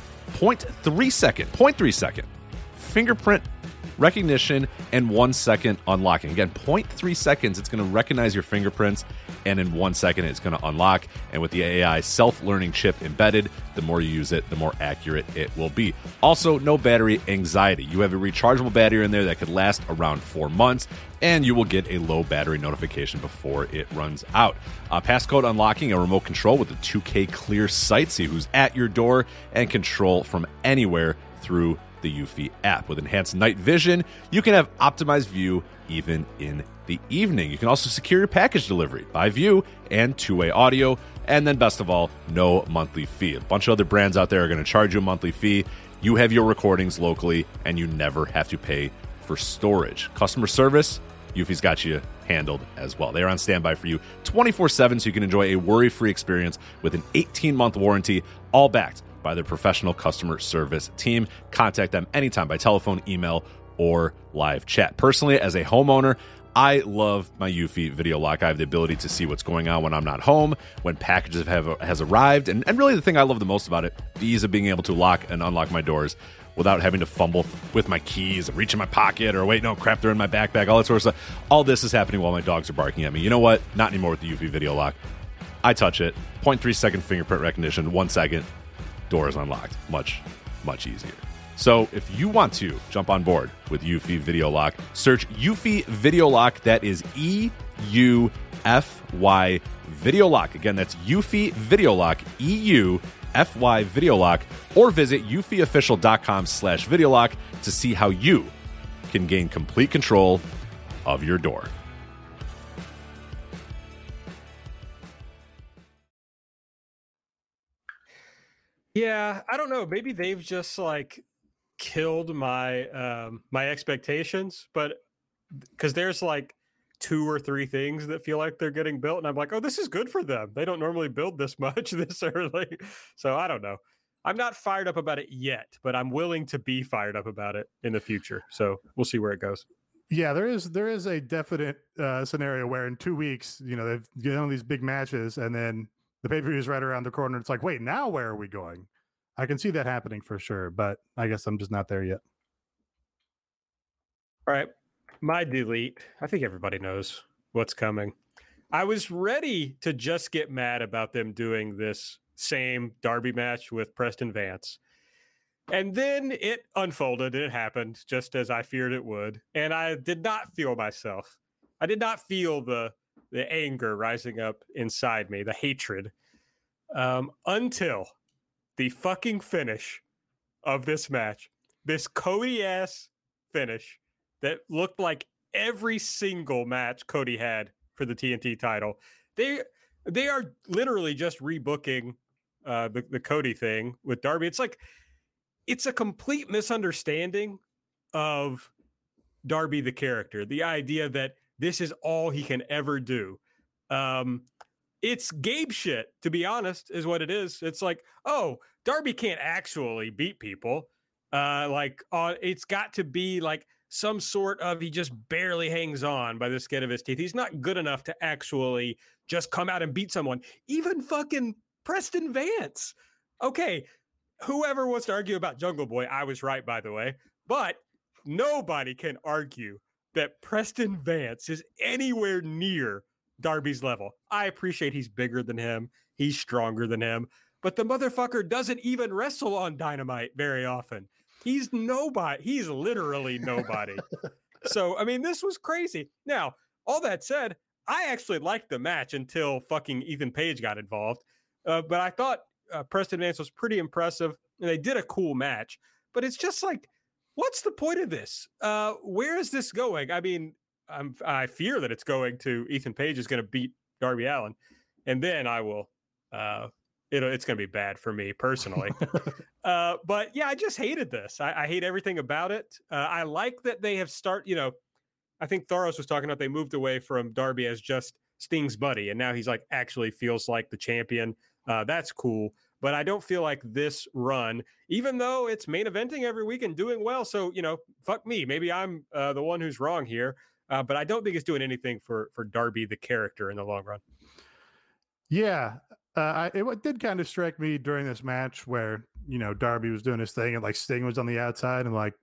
0.3 second fingerprint recognition and 1 second unlocking. Again, 0.3 seconds, it's going to recognize your fingerprints, and in 1 second, it's going to unlock. And with the AI self-learning chip embedded, the more you use it, the more accurate it will be. Also, no battery anxiety. You have a rechargeable battery in there that could last around 4 months, and you will get a low battery notification before it runs out. Passcode unlocking, a remote control with a 2K clear sight, see who's at your door, and control from anywhere through the Eufy app. With enhanced night vision, you can have optimized view even in the evening. You can also secure your package delivery by view and two-way audio. And then best of all, no monthly fee. A bunch of other brands out there are going to charge you a monthly fee. You have your recordings locally, and you never have to pay for storage. Customer service, Eufy's got you handled as well. They are on standby for you 24/7, so you can enjoy a worry-free experience with an 18-month warranty, all backed by their professional customer service team. Contact them anytime by telephone, email, or live chat. Personally, as a homeowner, I love my Eufy Video Lock. I have the ability to see what's going on when I'm not home, when packages has arrived, and really the thing I love the most about it, the ease of being able to lock and unlock my doors without having to fumble with my keys and reach in my pocket, or wait, no, crap, they're in my backpack, all that sort of stuff. All this is happening while my dogs are barking at me. You know what? Not anymore with the Eufy Video Lock. I touch it, 0.3 second fingerprint recognition, 1 second, door is unlocked. Much, much easier. So if you want to jump on board with Eufy Video Lock, search Eufy Video Lock. That is EUFY Video Lock. Again, that's Eufy Video Lock, EUFY Video Lock, or visit eufyofficial.com/video lock to see how you can gain complete control of your door. Yeah, I don't know. Maybe they've just like killed my my expectations, but because there's like 2 or 3 things that feel like they're getting built, and I'm like, oh, this is good for them. They don't normally build this much this early, so I don't know. I'm not fired up about it yet, but I'm willing to be fired up about it in the future. So we'll see where it goes. Yeah, there is a definite scenario where in 2 weeks, they've get on these big matches, and then the pay-per-view is right around the corner. It's like, wait, now where are we going? I can see that happening for sure, but I guess I'm just not there yet. All right, my delete. I think everybody knows what's coming. I was ready to just get mad about them doing this same Darby match with Preston Vance. And then it unfolded. It happened just as I feared it would. And I did not feel myself. I did not feel the anger rising up inside me, the hatred, until the fucking finish of this match. This Cody-ass finish that looked like every single match Cody had for the TNT title. They are literally just rebooking the Cody thing with Darby. It's like, it's a complete misunderstanding of Darby the character. The idea that this is all he can ever do. it's Gabe shit, to be honest, is what it is. It's like, oh, Darby can't actually beat people. It's got to be like some sort of, he just barely hangs on by the skin of his teeth. He's not good enough to actually just come out and beat someone. Even fucking Preston Vance. Okay, whoever wants to argue about Jungle Boy, I was right, by the way. But nobody can argue that Preston Vance is anywhere near Darby's level. I appreciate he's bigger than him. He's stronger than him. But the motherfucker doesn't even wrestle on Dynamite very often. He's nobody. He's literally nobody. So, I mean, this was crazy. Now, all that said, I actually liked the match until fucking Ethan Page got involved. But I thought Preston Vance was pretty impressive. And they did a cool match. But it's just like, what's the point of this? Where is this going? I mean, I fear that it's going to Ethan Page is going to beat Darby Allin. And then I will... it's going to be bad for me personally. But yeah, I just hated this. I hate everything about it. I like that they have I think Thoros was talking about they moved away from Darby as just Sting's buddy. And now he's like actually feels like the champion. That's cool. But I don't feel like this run, even though it's main eventing every week and doing well. So, fuck me. Maybe I'm the one who's wrong here. But I don't think it's doing anything for Darby, the character, in the long run. Yeah. It did kind of strike me during this match where, Darby was doing his thing and like Sting was on the outside and like,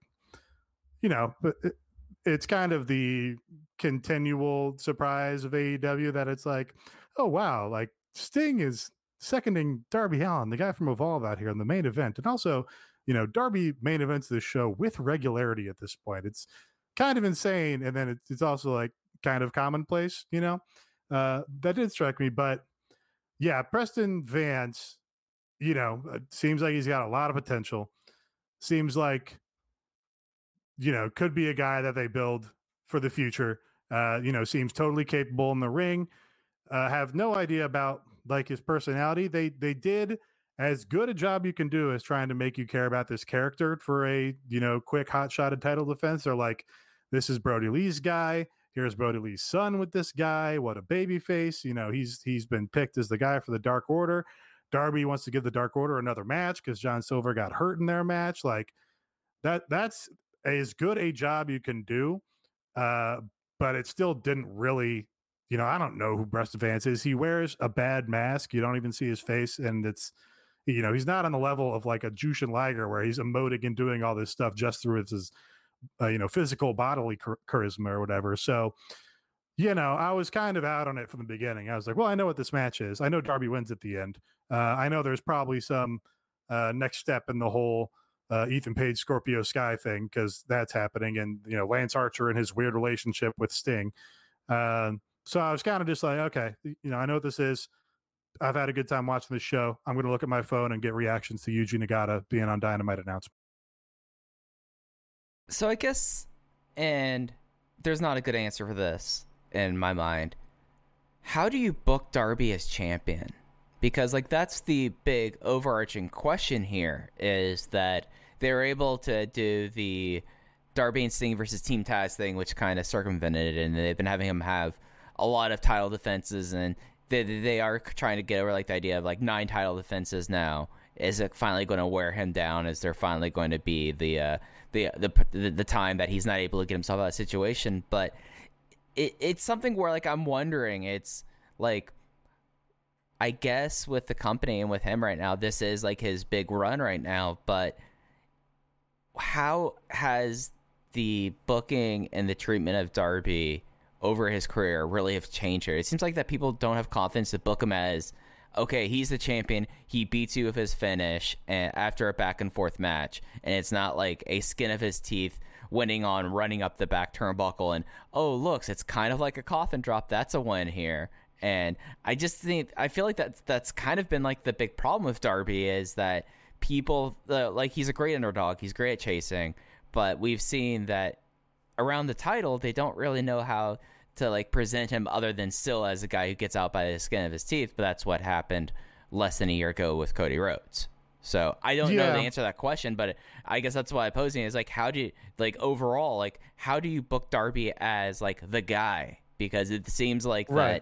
it's kind of the continual surprise of AEW that it's like, oh, wow, like Sting is seconding Darby Allin, the guy from Evolve out here in the main event. And also, Darby main events this show with regularity at this point. It's kind of insane. And then it's also like kind of commonplace, that did strike me. But yeah, Preston Vance, seems like he's got a lot of potential. Seems like, could be a guy that they build for the future. Seems totally capable in the ring. Have no idea about like his personality. They did as good a job you can do as trying to make you care about this character for a, quick hot-shotted title defense. They're like, this is Brody Lee's guy. Here's Brody Lee's son with this guy. What a baby face. He's been picked as the guy for the Dark Order. Darby wants to give the Dark Order another match because John Silver got hurt in their match. Like that's as good a job you can do. But it still didn't really, I don't know who Preston Vance is. He wears a bad mask. You don't even see his face. And it's, he's not on the level of like a Jushin Liger where he's emoting and doing all this stuff just through his physical bodily charisma or whatever. So, I was kind of out on it from the beginning. I was like, well, I know what this match is. I know Darby wins at the end. I know there's probably some next step in the whole Ethan Page Scorpio Sky thing because that's happening. And, Lance Archer and his weird relationship with Sting. So I was kind of just like, okay, I know what this is. I've had a good time watching this show. I'm going to look at my phone and get reactions to Yuji Nagata being on Dynamite announcement. So I guess, and there's not a good answer for this in my mind. How do you book Darby as champion? Because like that's the big overarching question here is that they were able to do the Darby and Sting versus Team Taz thing, which kind of circumvented it, and they've been having him have a lot of title defenses, and they are trying to get over like the idea of like 9 title defenses now. Is it finally going to wear him down? Is there finally going to be the time that he's not able to get himself out of the situation? But it's something where like I'm wondering. It's like I guess with the company and with him right now, this is like his big run right now. But how has the booking and the treatment of Darby over his career really have changed here? It seems like that people don't have confidence to book him as, okay, he's the champion. He beats you with his finish and after a back and forth match. And it's not like a skin of his teeth winning on running up the back turnbuckle and, oh, looks, it's kind of like a coffin drop. That's a win here. And I feel like that's kind of been like the big problem with Darby is that people, like he's a great underdog. He's great at chasing. But we've seen that around the title, they don't really know how to like present him other than still as a guy who gets out by the skin of his teeth. But that's what happened less than a year ago with Cody Rhodes. So I don't know the answer to that question, but I guess that's why I'm posing is like, how do you like overall, like how do you book Darby as like the guy? Because it seems like that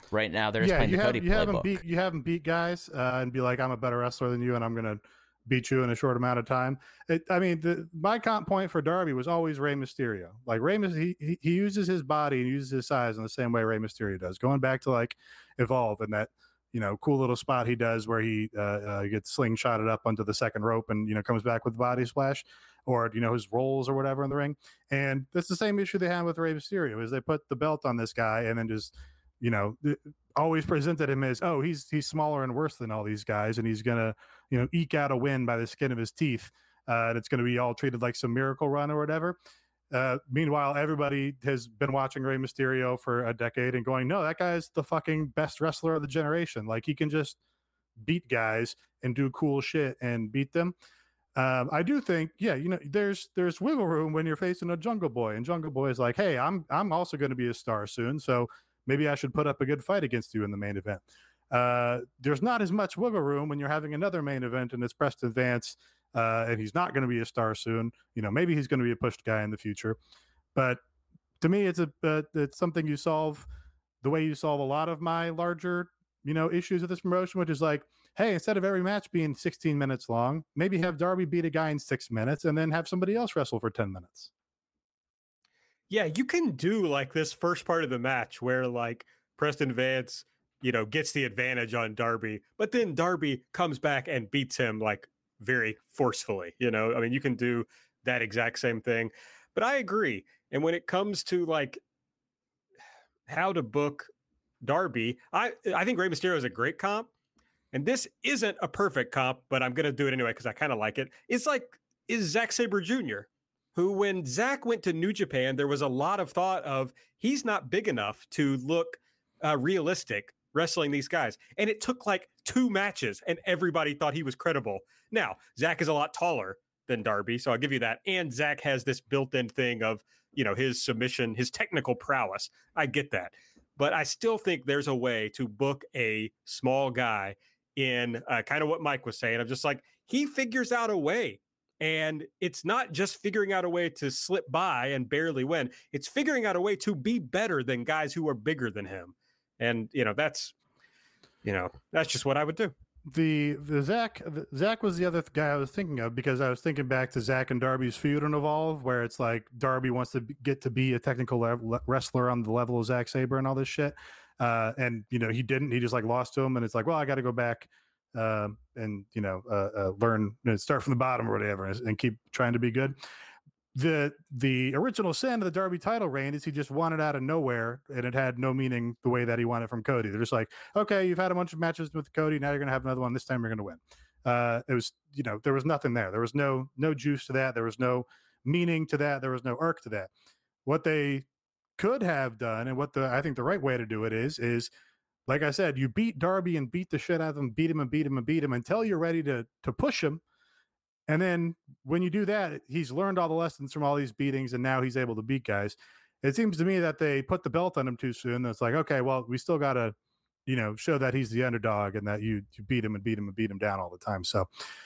right now they're just playing the Cody playbook. You haven't beat guys and be like, I'm a better wrestler than you, and I'm gonna beat you in a short amount of time. My comp point for Darby was always Rey Mysterio. Like he uses his body and uses his size in the same way Rey Mysterio does. Going back to like Evolve and that cool little spot he does where he gets slingshotted up onto the second rope and comes back with body splash, or his rolls or whatever in the ring. And that's the same issue they had with Rey Mysterio, is they put the belt on this guy and then just always presented him as, oh, he's smaller and worse than all these guys, and he's gonna eke out a win by the skin of his teeth, and it's gonna be all treated like some miracle run or whatever. Meanwhile, everybody has been watching Rey Mysterio for a decade and going, no, that guy's the fucking best wrestler of the generation. Like, he can just beat guys and do cool shit and beat them. I do think, there's wiggle room when you're facing a Jungle Boy, and Jungle Boy is like, hey, I'm also going to be a star soon, so maybe I should put up a good fight against you in the main event. There's not as much wiggle room when you're having another main event and it's Preston Vance, and he's not going to be a star soon. Maybe he's going to be a pushed guy in the future. But to me, it's something you solve the way you solve a lot of my larger, issues with this promotion, which is like, hey, instead of every match being 16 minutes long, maybe have Darby beat a guy in 6 minutes and then have somebody else wrestle for 10 minutes. Yeah, you can do like this first part of the match where like Preston Vance, gets the advantage on Darby, but then Darby comes back and beats him like very forcefully. You can do that exact same thing. But I agree. And when it comes to like how to book Darby, I think Rey Mysterio is a great comp. And this isn't a perfect comp, but I'm going to do it anyway because I kind of like it. Is Zack Sabre Jr., who, when Zack went to New Japan, there was a lot of thought of he's not big enough to look realistic wrestling these guys. And it took like 2 matches and everybody thought he was credible. Now, Zack is a lot taller than Darby, so I'll give you that. And Zack has this built-in thing of, his submission, his technical prowess. I get that. But I still think there's a way to book a small guy in kind of what Mike was saying. I'm just like, he figures out a way. And it's not just figuring out a way to slip by and barely win. It's figuring out a way to be better than guys who are bigger than him. And, that's just what I would do. The Zack was the other guy I was thinking of, because I was thinking back to Zack and Darby's feud in Evolve, where it's like Darby wants to get to be a technical wrestler on the level of Zack Sabre and all this shit. And, he didn't. He just like lost to him. And it's like, well, I got to go back and learn, start from the bottom or whatever, and keep trying to be good. The original sin of the Darby title reign is he just won it out of nowhere, and it had no meaning the way that he won it from Cody. They're just like, okay, you've had a bunch of matches with Cody, now you're gonna have another one. This time you're gonna win. It was, there was nothing there. There was no juice to that. There was no meaning to that. There was no arc to that. What they could have done, and what I think the right way to do it is like I said, you beat Darby and beat the shit out of him, beat him and beat him and beat him until you're ready to push him. And then when you do that, he's learned all the lessons from all these beatings, and now he's able to beat guys. It seems to me that they put the belt on him too soon. It's like, okay, well, we still got to, show that he's the underdog and that you beat him and beat him and beat him down all the time. So,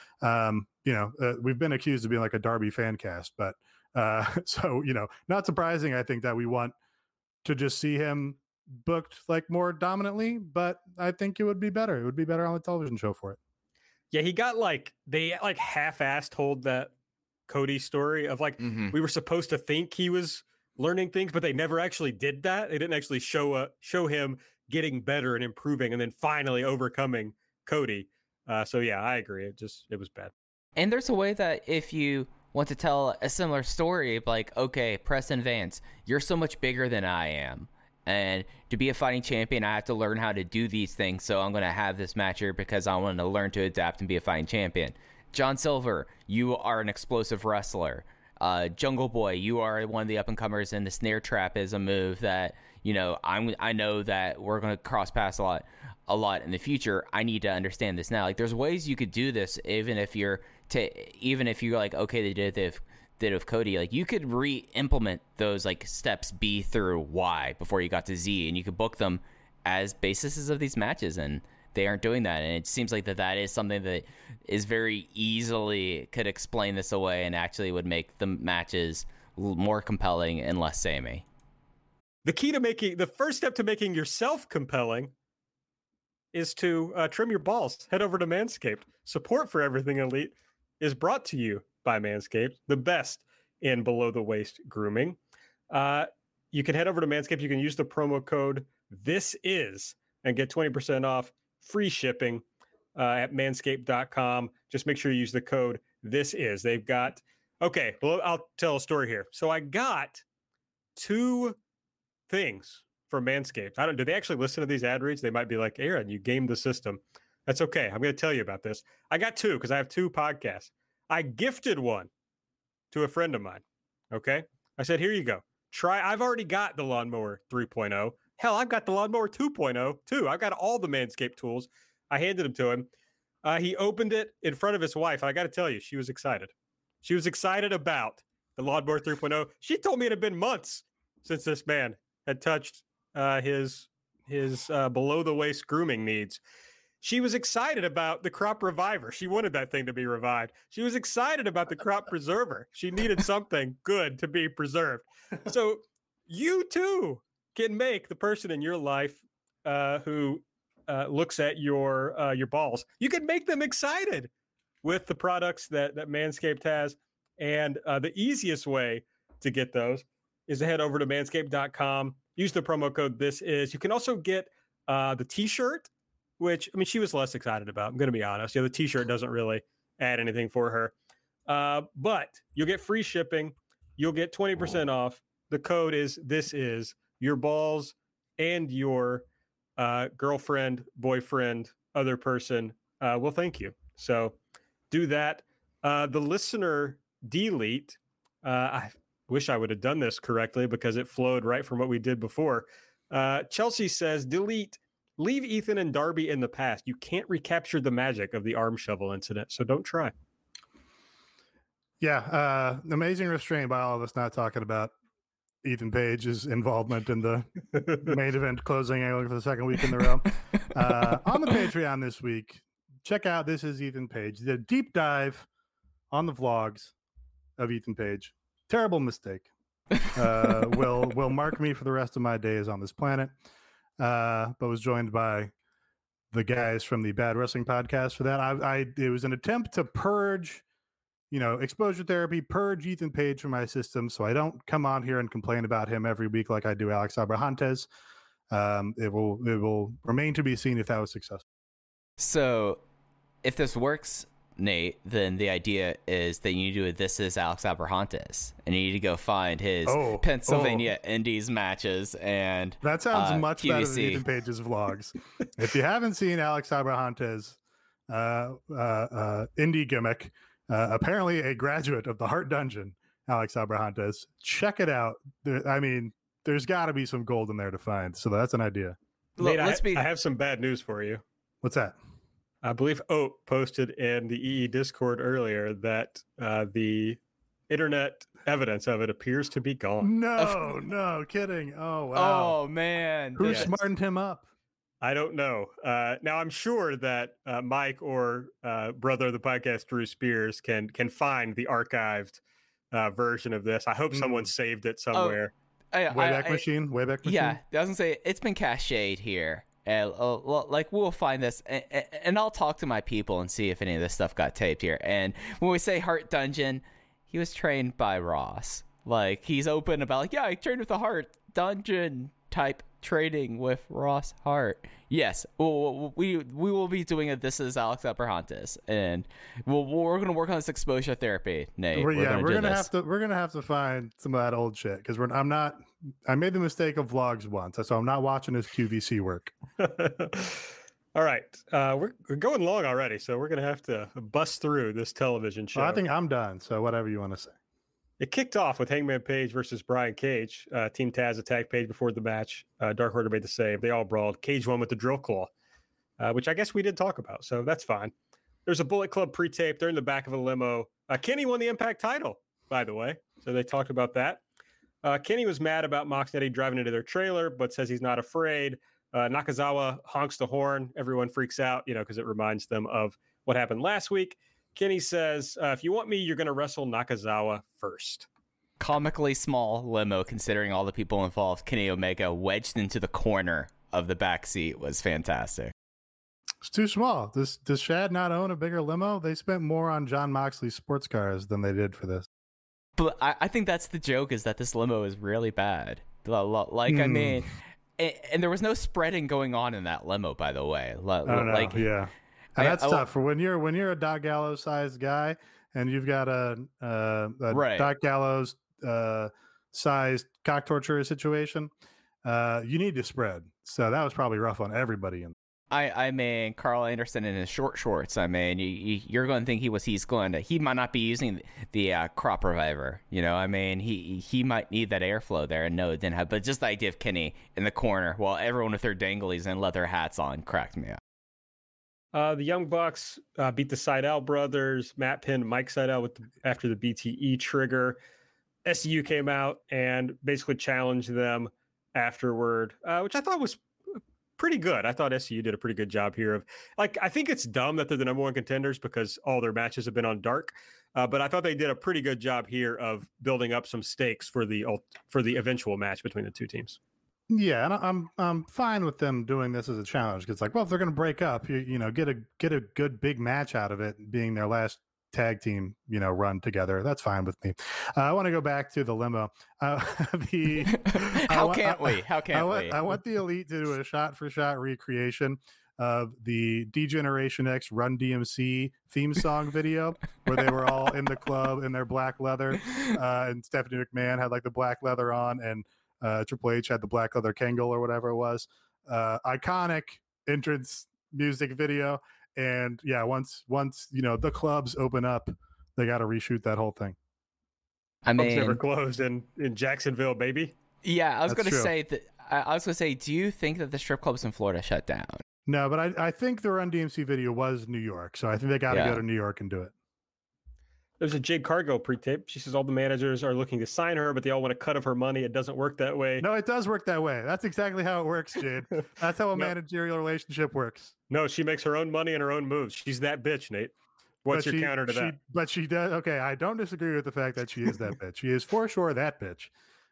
we've been accused of being like a Darby fan cast, but so, not surprising, I think, that we want to just see him booked like more dominantly, but I think it would be better. It would be better on the television show for it. Yeah, he got they half-assed told that Cody story of we were supposed to think he was learning things, but they never actually did that. They didn't actually show him getting better and improving and then finally overcoming Cody. So yeah, I agree. It was bad. And there's a way that if you want to tell a similar story, like, okay, Preston Vance, you're so much bigger than I am. And to be a fighting champion, I have to learn how to do these things. So I'm going to have this match here because I want to learn to adapt and be a fighting champion. John Silver, you are an explosive wrestler. Jungle Boy, you are one of the up-and-comers, and the snare trap is a move that, I know that we're going to cross paths a lot in the future. I need to understand this now. Like, there's ways you could do this, even if you're like, okay, they did it with Cody. Like, you could re-implement those like steps B through Y before you got to Z, and you could book them as bases of these matches, and they aren't doing that. And it seems like that is something that is very easily could explain this away and actually would make the matches more compelling and less samey. the first step to making yourself compelling is to trim your balls. Head over to Manscaped. Support for Everything Elite is brought to you by Manscaped, the best in below the waist grooming. You can head over to Manscaped. You can use the promo code THISIS and get 20% off, free shipping at manscaped.com. Just make sure you use the code THISIS. They've got, okay, well, I'll tell a story here. So I got 2 things from Manscaped. Do they actually listen to these ad reads? They might be like, Aaron, you gamed the system. That's okay. I'm going to tell you about this. I got 2 because I have 2 podcasts. I gifted one to a friend of mine. Okay. I said, here you go. I've already got the Lawnmower 3.0. Hell, I've got the Lawnmower 2.0 too. I've got all the Manscaped tools. I handed them to him. He opened it in front of his wife. And I got to tell you, she was excited. She was excited about the Lawnmower 3.0. She told me it had been months since this man had touched his below the waist grooming needs. She was excited about the Crop Reviver. She wanted that thing to be revived. She was excited about the Crop Preserver. She needed something good to be preserved. So you too can make the person in your life who looks at your balls, you can make them excited with the products that Manscaped has. And the easiest way to get those is to head over to manscaped.com. Use the promo code THISIS. You can also get the t-shirt, which, I mean, she was less excited about. I'm going to be honest. The t-shirt doesn't really add anything for her. But you'll get free shipping. You'll get 20% off. The code is THISIS. Your balls and your girlfriend, boyfriend, other person will thank you. So do that. The listener delete, I wish I would have done this correctly because it flowed right from what we did before. Chelsea says, delete. Leave Ethan and Darby in the past. You can't recapture the magic of the arm shovel incident, so don't try. Yeah, amazing restraint by all of us not talking about Ethan Page's involvement in the main event closing angle for the second week in a row. On the Patreon this week, check out This Is Ethan Page, the deep dive on the vlogs of Ethan Page. Terrible mistake. Will mark me for the rest of my days on this planet. But was joined by the guys from the Bad Wrestling Podcast for that. It was an attempt to purge, exposure therapy, purge Ethan Page from my system, so I don't come on here and complain about him every week like I do Alex Abrahantes. It will remain to be seen if that was successful. So, if this works, Nate, then the idea is that you need to do This Is Alex Abrahantes, and you need to go find his Pennsylvania Indies matches. And that sounds much QVC. better than Ethan Page's vlogs. If you haven't seen Alex Abrahantes' indie gimmick, apparently a graduate of the Heart Dungeon, Alex Abrahantes, check it out. There's got to be some gold in there to find. So that's an idea. Nate, I have some bad news for you. What's that? I believe Oat posted in the EE Discord earlier that the internet evidence of it appears to be gone. No kidding. Oh, wow. Oh, man. Who smartened him up? I don't know. Now, I'm sure that Mike or brother of the podcast, Drew Spears, can find the archived version of this. I hope someone saved it somewhere. Wayback Machine? Yeah, I was going to say, it's been cached here. We'll find this, and I'll talk to my people and see if any of this stuff got taped here. And when we say Heart Dungeon, he was trained by Ross. He's open about, I trained with the Heart Dungeon type training with Ross Hart. Yes, we will be doing it. This is Alex Abrahantes, and we're going to work on this exposure therapy, Nate. We're gonna have to find some of that old shit because I made the mistake of vlogs once, so I'm not watching his QVC work. All right, we're going long already, so we're gonna have to bust through this television show. Well, I think I'm done. So whatever you want to say. It kicked off with Hangman Page versus Brian Cage. Team Taz attacked Page before the match. Dark Order made the save. They all brawled. Cage won with the drill claw, which I guess we did talk about, so that's fine. There's a Bullet Club pre-tape. They're in the back of a limo. Kenny won the Impact title, by the way, so they talked about that. Kenny was mad about Moxley driving into their trailer, but says he's not afraid. Nakazawa honks the horn. Everyone freaks out, because it reminds them of what happened last week. Kenny says, if you want me, you're going to wrestle Nakazawa first. comically small limo considering all the people involved. Kenny Omega wedged into the corner of the back seat was fantastic. It's too small. Does Shad not own a bigger limo? They spent more on John Moxley's sports cars than they did for this. But I think that's the joke, is that this limo is really bad. Like, I mean, and there was no spreading going on in that limo, by the way. Like, yeah. And that's tough for when you're a Doc Gallows sized guy and you've got a right. Doc Gallows sized cock torture situation. You need to spread. So that was probably rough on everybody. I mean, Carl Anderson in his short shorts. I mean, you're going to think he might not be using the crop reviver. You know, I mean, he might need that airflow there, and no, it didn't have. But just the idea of Kenny in the corner while everyone with their danglies and leather hats on cracked me up. The Young Bucks beat the Sydal brothers. Matt pinned Mike Sydal after the BTE trigger. SCU came out and basically challenged them afterward, which I thought was pretty good. I thought SCU did a pretty good job here. I think it's dumb that they're the number one contenders because all their matches have been on Dark, but I thought they did a pretty good job here of building up some stakes for the eventual match between the two teams. Yeah, and I'm fine with them doing this as a challenge because, like, well, if they're going to break up, you know, get a good big match out of it, being their last tag team, you know, run together. That's fine with me. I want to go back to the limo. How can't we? I want the Elite to do a shot-for-shot recreation of the D-Generation X Run DMC theme song video where they were all in the club in their black leather, and Stephanie McMahon had like the black leather on, and Triple H had the black leather Kangol or whatever it was. Iconic entrance music video. And yeah, once you know the clubs open up, they got to reshoot that whole thing. I mean, clubs never closed in Jacksonville, baby. Yeah, I was going to say that. I was going to say, do you think that the strip clubs in Florida shut down? No, but I think the Run DMC video was New York, so I think they got to go to New York and do it. There's a Jade Cargill pre-tape. She says all the managers are looking to sign her, but they all want a cut of her money. It doesn't work that way. No, it does work that way. That's exactly how it works, Jade. That's how a managerial relationship works. No, she makes her own money and her own moves. She's that bitch, Nate. What's your counter to that? But she does. Okay, I don't disagree with the fact that she is that bitch. She is for sure that bitch.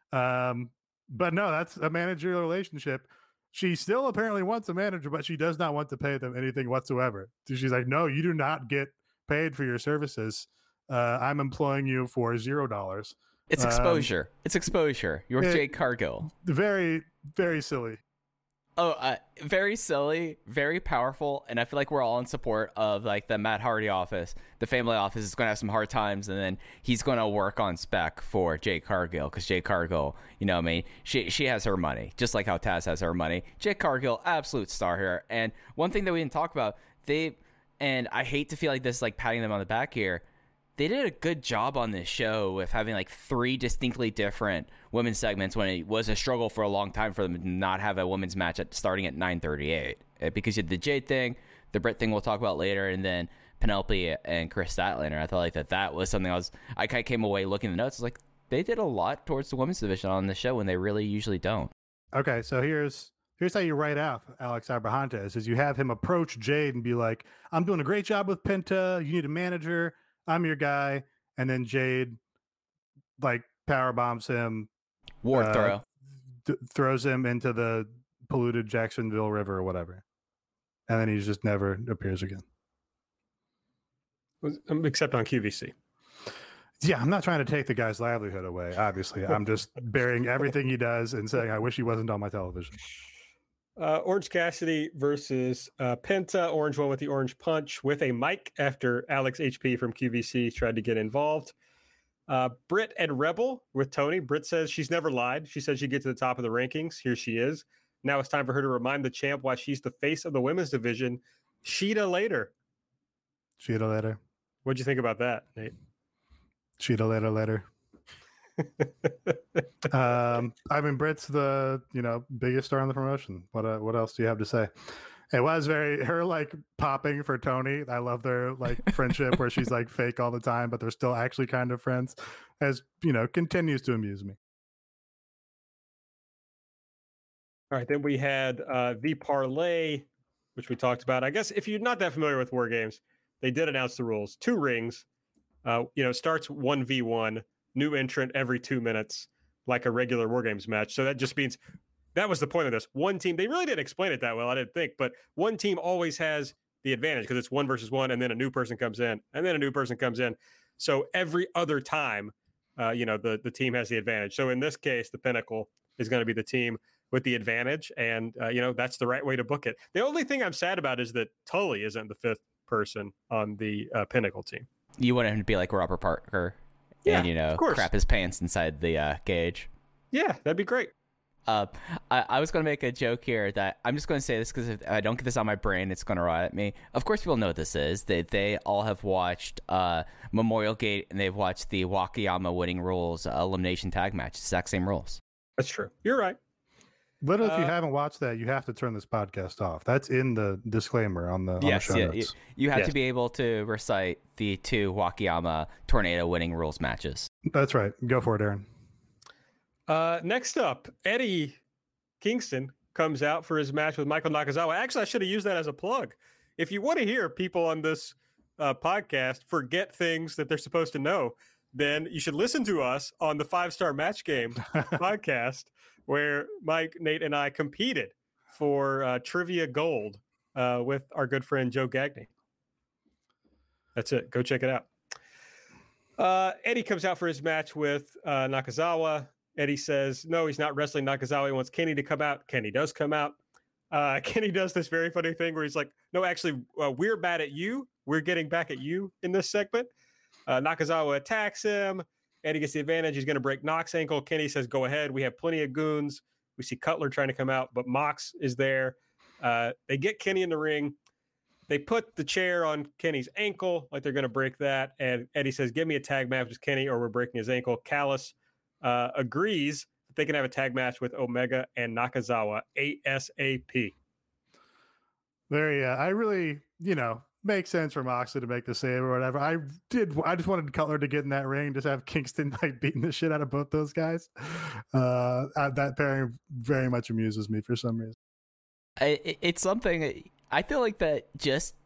But no, that's a managerial relationship. She still apparently wants a manager, but she does not want to pay them anything whatsoever. So she's like, no, you do not get paid for your services. I'm employing you for $0. It's exposure. It's exposure. You're Jade Cargill. Very, very silly. Oh, very silly, very powerful, and I feel like we're all in support of like the Matt Hardy office. The family office is going to have some hard times, and then he's going to work on spec for Jade Cargill because Jade Cargill, you know, what I mean, she has her money, just like how Taz has her money. Jade Cargill, absolute star here. And one thing that we didn't talk about, and I hate to feel like this is like patting them on the back here. They did a good job on this show with having like 3 distinctly different women's segments when it was a struggle for a long time for them to not have a women's match starting at 9:38 because you had the Jade thing, the Britt thing we'll talk about later, and then Penelope and Chris Statlander. I felt like that was something I kind of came away looking at the notes. Like they did a lot towards the women's division on the show when they really usually don't. Okay, so here's how you write out Alex Abrahantes is you have him approach Jade and be like, I'm doing a great job with Penta. You need a manager. I'm your guy. And then Jade like power bombs him. Ward throw. Throws him into the polluted Jacksonville River or whatever. And then he just never appears again. Except on QVC. Yeah, I'm not trying to take the guy's livelihood away, obviously. I'm just burying everything he does and saying, I wish he wasn't on my television. Orange Cassidy versus Penta. Orange won with the orange punch with a mic after Alex HP from QVC tried to get involved. Britt and Rebel with Tony. Britt says she's never lied. She said she'd get to the top of the rankings. Here she is. Now it's time for her to remind the champ why she's the face of the women's division. Sheeta later. Sheeta later. What'd you think about that, Nate? Sheeta later. I mean, Britt's the biggest star on the promotion. What else do you have to say? It was her like popping for Tony. I love their like friendship where she's like fake all the time, but they're still actually kind of friends. As continues to amuse me. All right, then we had the parlay, which we talked about. I guess if you're not that familiar with War Games, they did announce the rules. 2 rings. Starts 1v1. new entrant every 2 minutes, like a regular War Games match. So that just means that was the point of this. One team, they really didn't explain it that well, I didn't think, but one team always has the advantage because it's 1 versus 1, and then a new person comes in, and then a new person comes in. So every other time, the team has the advantage. So in this case, the Pinnacle is going to be the team with the advantage, and that's the right way to book it. The only thing I'm sad about is that Tully isn't the 5th person on the Pinnacle team. You want him to be like Robert Parker, and of course, crap his pants inside the cage. Yeah, that'd be great. I was going to make a joke here that I'm just going to say this because if I don't get this on my brain, it's going to rot at me. Of course, people know what this is. They all have watched Memorial Gate, and they've watched the Wakayama Winning Rules elimination tag match. Exact same rules. That's true. You're right. Literally, if you haven't watched that, you have to turn this podcast off. That's in the disclaimer on the show notes. You have to be able to recite the 2 Wakayama Tornado Winning Rules matches. That's right. Go for it, Aaron. Next up, Eddie Kingston comes out for his match with Michael Nakazawa. Actually, I should have used that as a plug. If you want to hear people on this podcast forget things that they're supposed to know, then you should listen to us on the 5-Star Match Game podcast, where Mike, Nate, and I competed for Trivia Gold with our good friend Joe Gagney. That's it. Go check it out. Eddie comes out for his match with Nakazawa. Eddie says, no, he's not wrestling Nakazawa. He wants Kenny to come out. Kenny does come out. Kenny does this very funny thing where he's like, no, actually, we're bad at you. We're getting back at you in this segment. Nakazawa attacks him. Eddie gets the advantage. He's going to break Nox's ankle. Kenny says, go ahead. We have plenty of goons. We see Cutler trying to come out, but Mox is there. They get Kenny in the ring. They put the chair on Kenny's ankle like they're going to break that. And Eddie says, give me a tag match with Kenny or we're breaking his ankle. Callis agrees that they can have a tag match with Omega and Nakazawa ASAP. Very, I really, makes sense for Moxley to make the save or whatever. I just wanted Cutler to get in that ring, just have Kingston like beating the shit out of both those guys. That pairing very much amuses me for some reason. It's something I feel like that just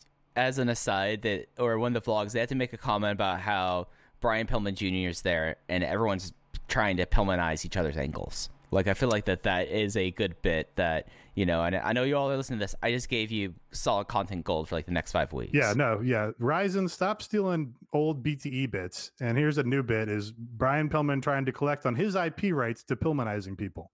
as an aside that, or one of the vlogs, they had to make a comment about how Brian Pillman Jr. is there and everyone's trying to Pillmanize each other's ankles. Like, I feel like that is a good bit that, and I know you all are listening to this. I just gave you solid content gold for like the next 5 weeks. Yeah, Ryzen, stop stealing old BTE bits. And here's a new bit is Brian Pillman trying to collect on his IP rights to Pillmanizing people.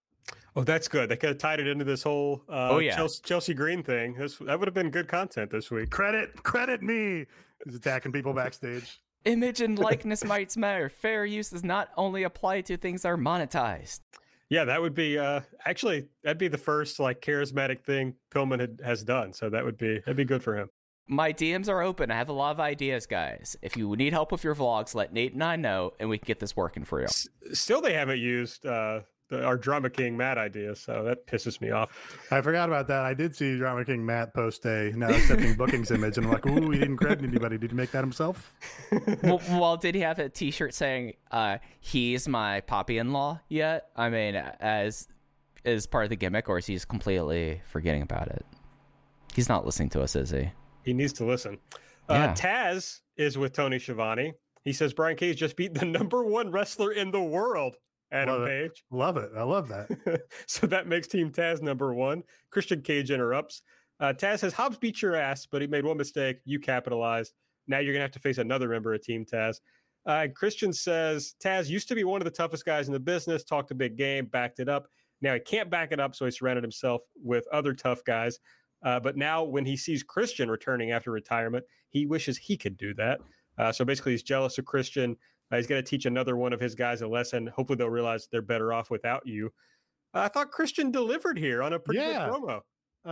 Oh, that's good. They could have tied it into this whole Chelsea Green thing. That would have been good content this week. Credit me. He's attacking people backstage. Image and likeness might matter. Fair use does not only apply to things that are monetized. Yeah, that would be that'd be the first like charismatic thing Pillman has done. So that'd be good for him. My DMs are open. I have a lot of ideas, guys. If you need help with your vlogs, let Nate and I know, and we can get this working for you. Still, they haven't used our Drama King Matt idea, so that pisses me off. I forgot about that. I did see Drama King Matt post a now accepting bookings image, and I'm like, ooh, he didn't credit anybody. Did he make that himself? well, did he have a T-shirt saying "He's my poppy-in-law" yet? I mean, as part of the gimmick, or is he just completely forgetting about it? He's not listening to us, is he? He needs to listen. Yeah. Taz is with Tony Schiavone. He says Brian Cage just beat the #1 wrestler in the world. Adam Page. Love it. I love that. So that makes Team Taz #1. Christian Cage interrupts. Taz says, Hobbs beat your ass, but he made one mistake. You capitalized. Now you're going to have to face another member of Team Taz. Christian says, Taz used to be one of the toughest guys in the business, talked a big game, backed it up. Now he can't back it up, so he surrounded himself with other tough guys. But now when he sees Christian returning after retirement, he wishes he could do that. So basically he's jealous of Christian. He's going to teach another one of his guys a lesson. Hopefully they'll realize they're better off without you. I thought Christian delivered here on a pretty good promo.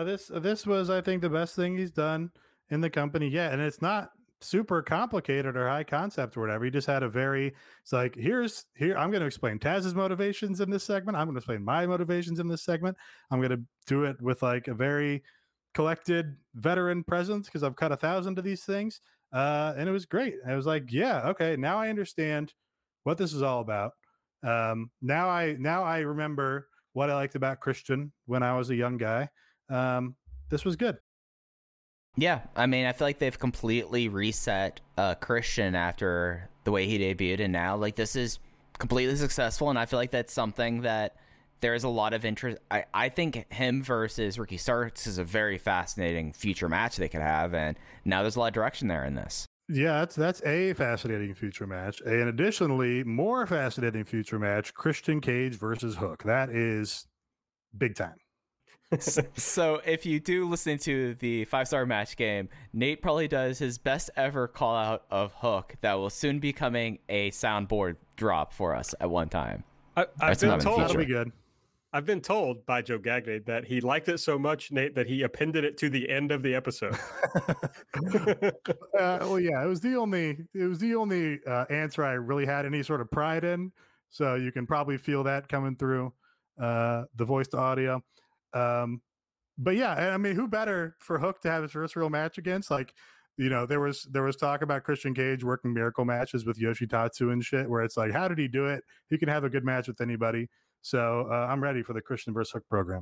This was, I think, the best thing he's done in the company yet. And it's not super complicated or high concept or whatever. He just had it's like, here, I'm going to explain Taz's motivations in this segment. I'm going to explain my motivations in this segment. I'm going to do it with like a very collected veteran presence because I've cut 1,000 of these things. And it was great. I was like, yeah, okay, now I understand what this is all about. Now I remember what I liked about Christian when I was a young guy. This was good. Yeah, I mean, I feel like they've completely reset Christian after the way he debuted, and now like this is completely successful, and I feel like that's something that there is a lot of interest. I think him versus Ricky Starks is a very fascinating future match they could have, and now there's a lot of direction there in this. Yeah, that's a fascinating future match. And additionally, more fascinating future match, Christian Cage versus Hook. That is big time. So if you do listen to the 5-star match game, Nate probably does his best ever call out of Hook that will soon be coming a soundboard drop for us at one time. I've been told That'll be good. I've been told by Joe Gagne that he liked it so much, Nate, that he appended it to the end of the episode. Well, yeah, it was the only answer I really had any sort of pride in. So you can probably feel that coming through the voice to audio. But yeah, I mean, who better for Hook to have his first real match against? Like, you know, there was talk about Christian Cage working miracle matches with Yoshitatsu and shit, where it's like, how did he do it? He can have a good match with anybody. So I'm ready for the Christian versus Hook program.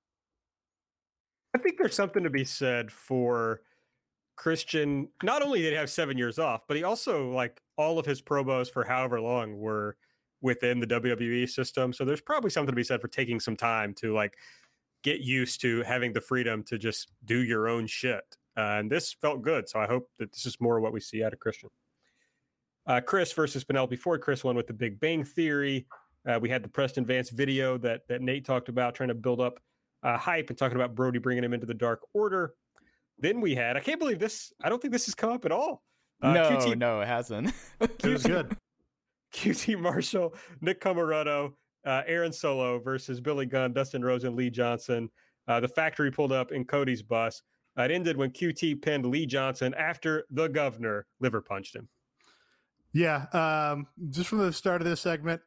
I think there's something to be said for Christian. Not only did he have 7 years off, but he also, like, all of his promos for however long were within the WWE system. So there's probably something to be said for taking some time to, like, get used to having the freedom to just do your own shit. And this felt good. So I hope that this is more of what we see out of Christian. Chris versus Penelope Ford. Chris won with the Big Bang Theory. We had the Preston Vance video that Nate talked about, trying to build up hype and talking about Brody bringing him into the Dark Order. Then we had, I can't believe this, I don't think this has come up at all. No, it hasn't. It was good. QT Marshall, Nick Comoroto, Aaron Solo versus Billy Gunn, Dustin Rose, and Lee Johnson. The Factory pulled up in Cody's bus. It ended when QT pinned Lee Johnson after the governor liver punched him. Yeah, just from the start of this segment,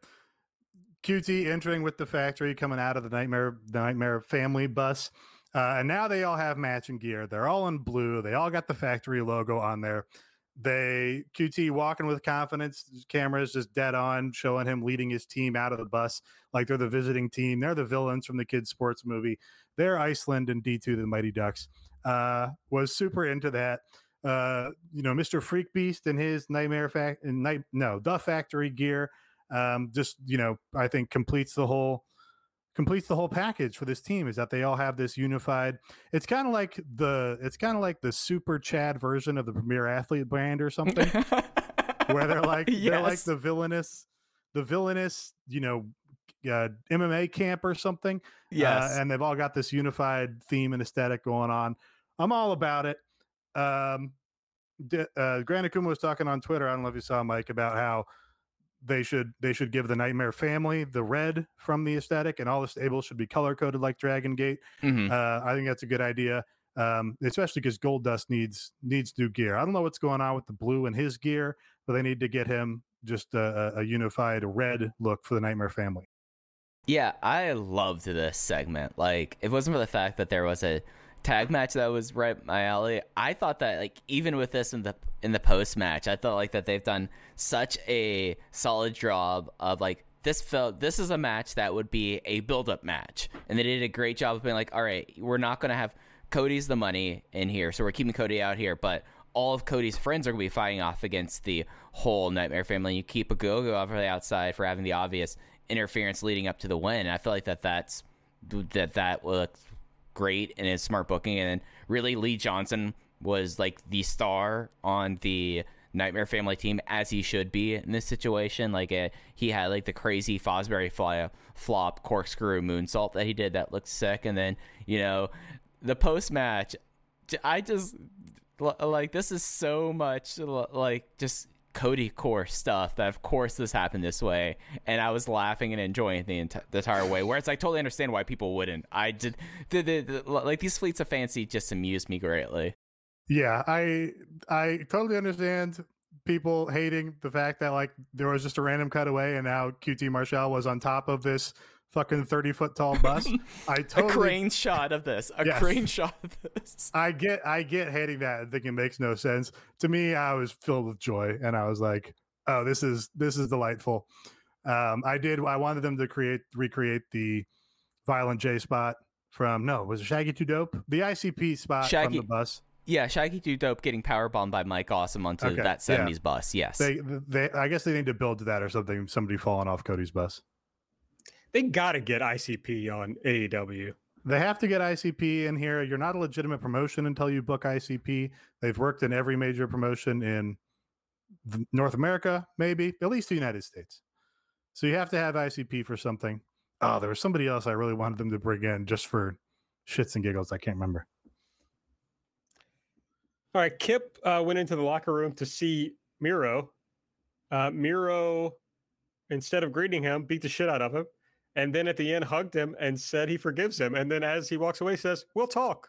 QT entering with the Factory, coming out of the Nightmare Family bus. And now they all have matching gear. They're all in blue. They all got the Factory logo on there. QT walking with confidence, cameras just dead on, showing him leading his team out of the bus like they're the visiting team. They're the villains from the kids' sports movie. They're Iceland and D2, the Mighty Ducks. Was super into that. Mr. Freak Beast and his the Factory gear. Just, I think completes the whole package for this team, is that they all have this unified. It's kind of like the Super Chad version of the Premier Athlete brand or something, where they're like, yes. They're like the villainous, MMA camp or something. Yes. And they've all got this unified theme and aesthetic going on. I'm all about it. Grant Akuma was talking on Twitter, I don't know if you saw, Mike, about how they should give the Nightmare Family the red from the aesthetic, and all the stables should be color coded like Dragon Gate. Mm-hmm. I think that's a good idea, especially because Goldust needs new gear. I don't know what's going on with the blue in his gear, but they need to get him just a unified red look for the Nightmare Family. Yeah, I loved this segment. Like, if it wasn't for the fact that there was a tag match that was right up my alley, I thought that, like, even with this in the post match, I felt like that they've done such a solid job of, like, this is a match that would be a build-up match, and they did a great job of being like, all right, we're not going to have Cody's the money in here, so we're keeping Cody out here, but all of Cody's friends are going to be fighting off against the whole Nightmare Family. You keep a go-go off of the outside for having the obvious interference leading up to the win. And I feel like that looked great and is smart booking. And then really Lee Johnson was like the star on the Nightmare Family team, as he should be in this situation. Like he had like the crazy Fosbury flop corkscrew moonsault that he did that looked sick. And then, the post match, I just like, this is so much like just Cody core stuff that of course this happened this way, and I was laughing and enjoying the entire way, where it's like, totally understand why people wouldn't. I did like these fleets of fancy just amused me greatly. Yeah, I totally understand people hating the fact that, like, there was just a random cutaway and now QT Marshall was on top of this fucking 30-foot tall bus. A crane shot of this. Crane shot of this. I get hating that and thinking it makes no sense. To me, I was filled with joy and I was like, oh, this is delightful. I wanted them to recreate the Violent J spot from, was it Shaggy 2 Dope? The ICP spot from the bus. Yeah, Shaggy Too Dope getting powerbombed by Mike Awesome onto that 70s bus. Yes. They I guess they need to build to that or something. Somebody falling off Cody's bus. They got to get ICP on AEW. They have to get ICP in here. You're not a legitimate promotion until you book ICP. They've worked in every major promotion in North America, maybe, at least the United States. So you have to have ICP for something. Oh, there was somebody else I really wanted them to bring in just for shits and giggles. I can't remember. All right, Kip went into the locker room to see Miro. Miro, instead of greeting him, beat the shit out of him. And then at the end, hugged him and said he forgives him. And then as he walks away, says, "We'll talk."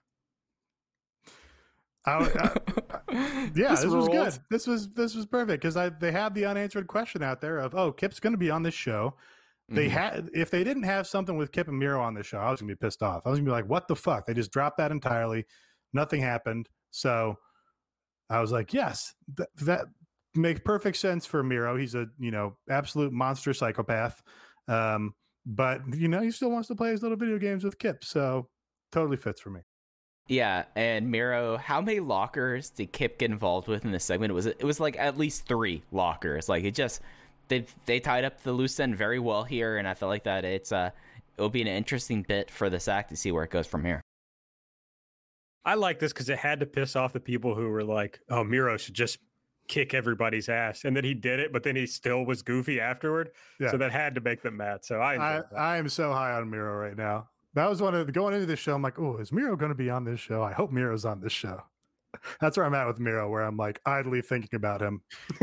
Yeah, this was good. This was perfect because they had the unanswered question out there of, oh, Kip's going to be on this show. They had, if they didn't have something with Kip and Miro on this show, I was going to be pissed off. I was going to be like, what the fuck? They just dropped that entirely. Nothing happened. So I was like, yes, that makes perfect sense for Miro. He's a, absolute monster psychopath. But he still wants to play his little video games with Kip. So totally fits for me. Yeah, and Miro, how many lockers did Kip get involved with in this segment? It was like at least 3 lockers. Like it just they tied up the loose end very well here, and I felt like that it'll be an interesting bit for this act to see where it goes from here. I like this because it had to piss off the people who were like, "Oh, Miro should just kick everybody's ass," and then he did it, but then he still was goofy afterward. Yeah. So that had to make them mad. So I am so high on Miro right now. That was one of going into this show. I'm like, oh, is Miro going to be on this show? I hope Miro's on this show. That's where I'm at with Miro, where I'm like idly thinking about him.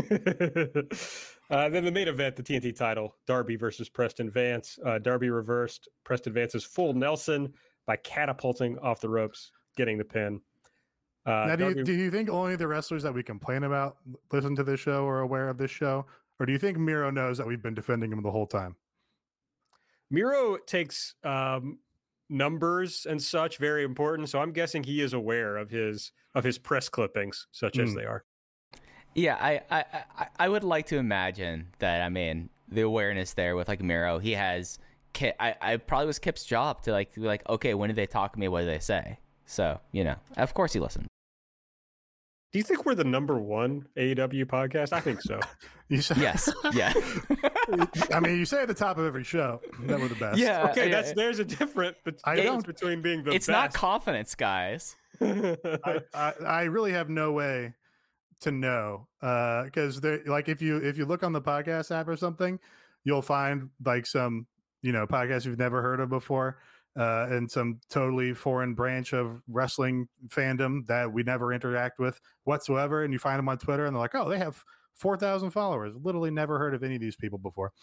Then the main event, the TNT title, Darby versus Preston Vance. Darby reversed Preston Vance's full Nelson by catapulting off the ropes, getting the pin. Now, do you think only the wrestlers that we complain about listen to this show or are aware of this show? Or do you think Miro knows that we've been defending him the whole time? Miro takes numbers and such very important, so I'm guessing he is aware of his press clippings, such as they are. Yeah, I would like to imagine that. I mean, the awareness there with like Miro, he has. I probably was Kip's job to be like, okay, when did they talk to me? What did they say? So of course he listened. Do you think we're the #1 AEW podcast? I think so. Yes. Yeah. I mean, you say at the top of every show that we're the best. Yeah. Okay, there's a difference between being the best. It's not confidence, guys. I really have no way to know because if you look on the podcast app or something, you'll find like some podcasts you've never heard of before. And some totally foreign branch of wrestling fandom that we never interact with whatsoever. And you find them on Twitter and they're like, oh, they have 4,000 followers. Literally never heard of any of these people before.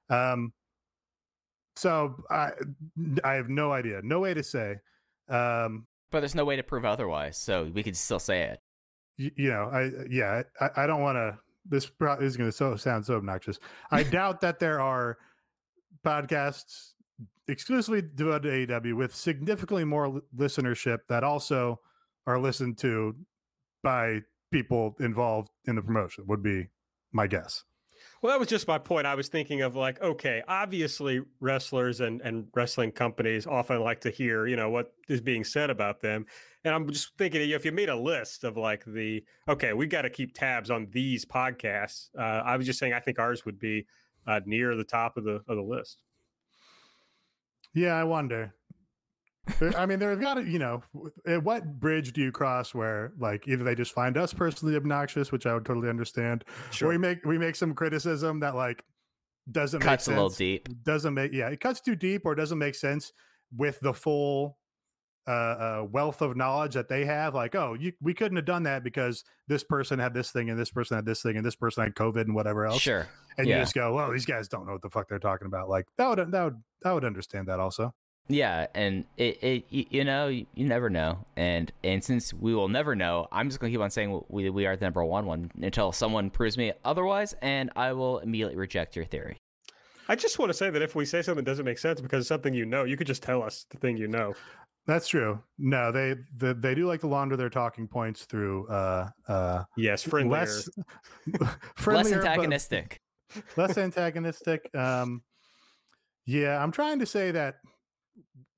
So I have no idea, no way to say. But there's no way to prove otherwise. So we could still say it. I don't want to, this is going to sound so obnoxious. I doubt that there are podcasts exclusively devoted to AEW with significantly more listenership that also are listened to by people involved in the promotion would be my guess. Well, that was just my point. I was thinking of like, okay, obviously wrestlers and wrestling companies often like to hear, what is being said about them. And I'm just thinking, if you made a list of like we got to keep tabs on these podcasts. I was just saying, I think ours would be near the top of the list. Yeah, I wonder. I mean, there's got to, at what bridge do you cross where like either they just find us personally obnoxious, which I would totally understand, or we make some criticism that like doesn't cuts make sense, a little deep, it cuts too deep or doesn't make sense with the full wealth of knowledge that they have. Like, we couldn't have done that because this person had this thing and this person had this thing and this person had COVID and whatever else. Sure. And you just go, well, these guys don't know what the fuck they're talking about. Like I would understand that also. Yeah, and you never know, and since we will never know, I'm just gonna keep on saying we are the #1 until someone proves me otherwise, and I will immediately reject your theory. I just want to say that if we say something that doesn't make sense because it's something you could just tell us the thing you know. That's true. No, they do like to launder their talking points through yes, friendlier, less antagonistic. Less antagonistic. Yeah, I'm trying to say that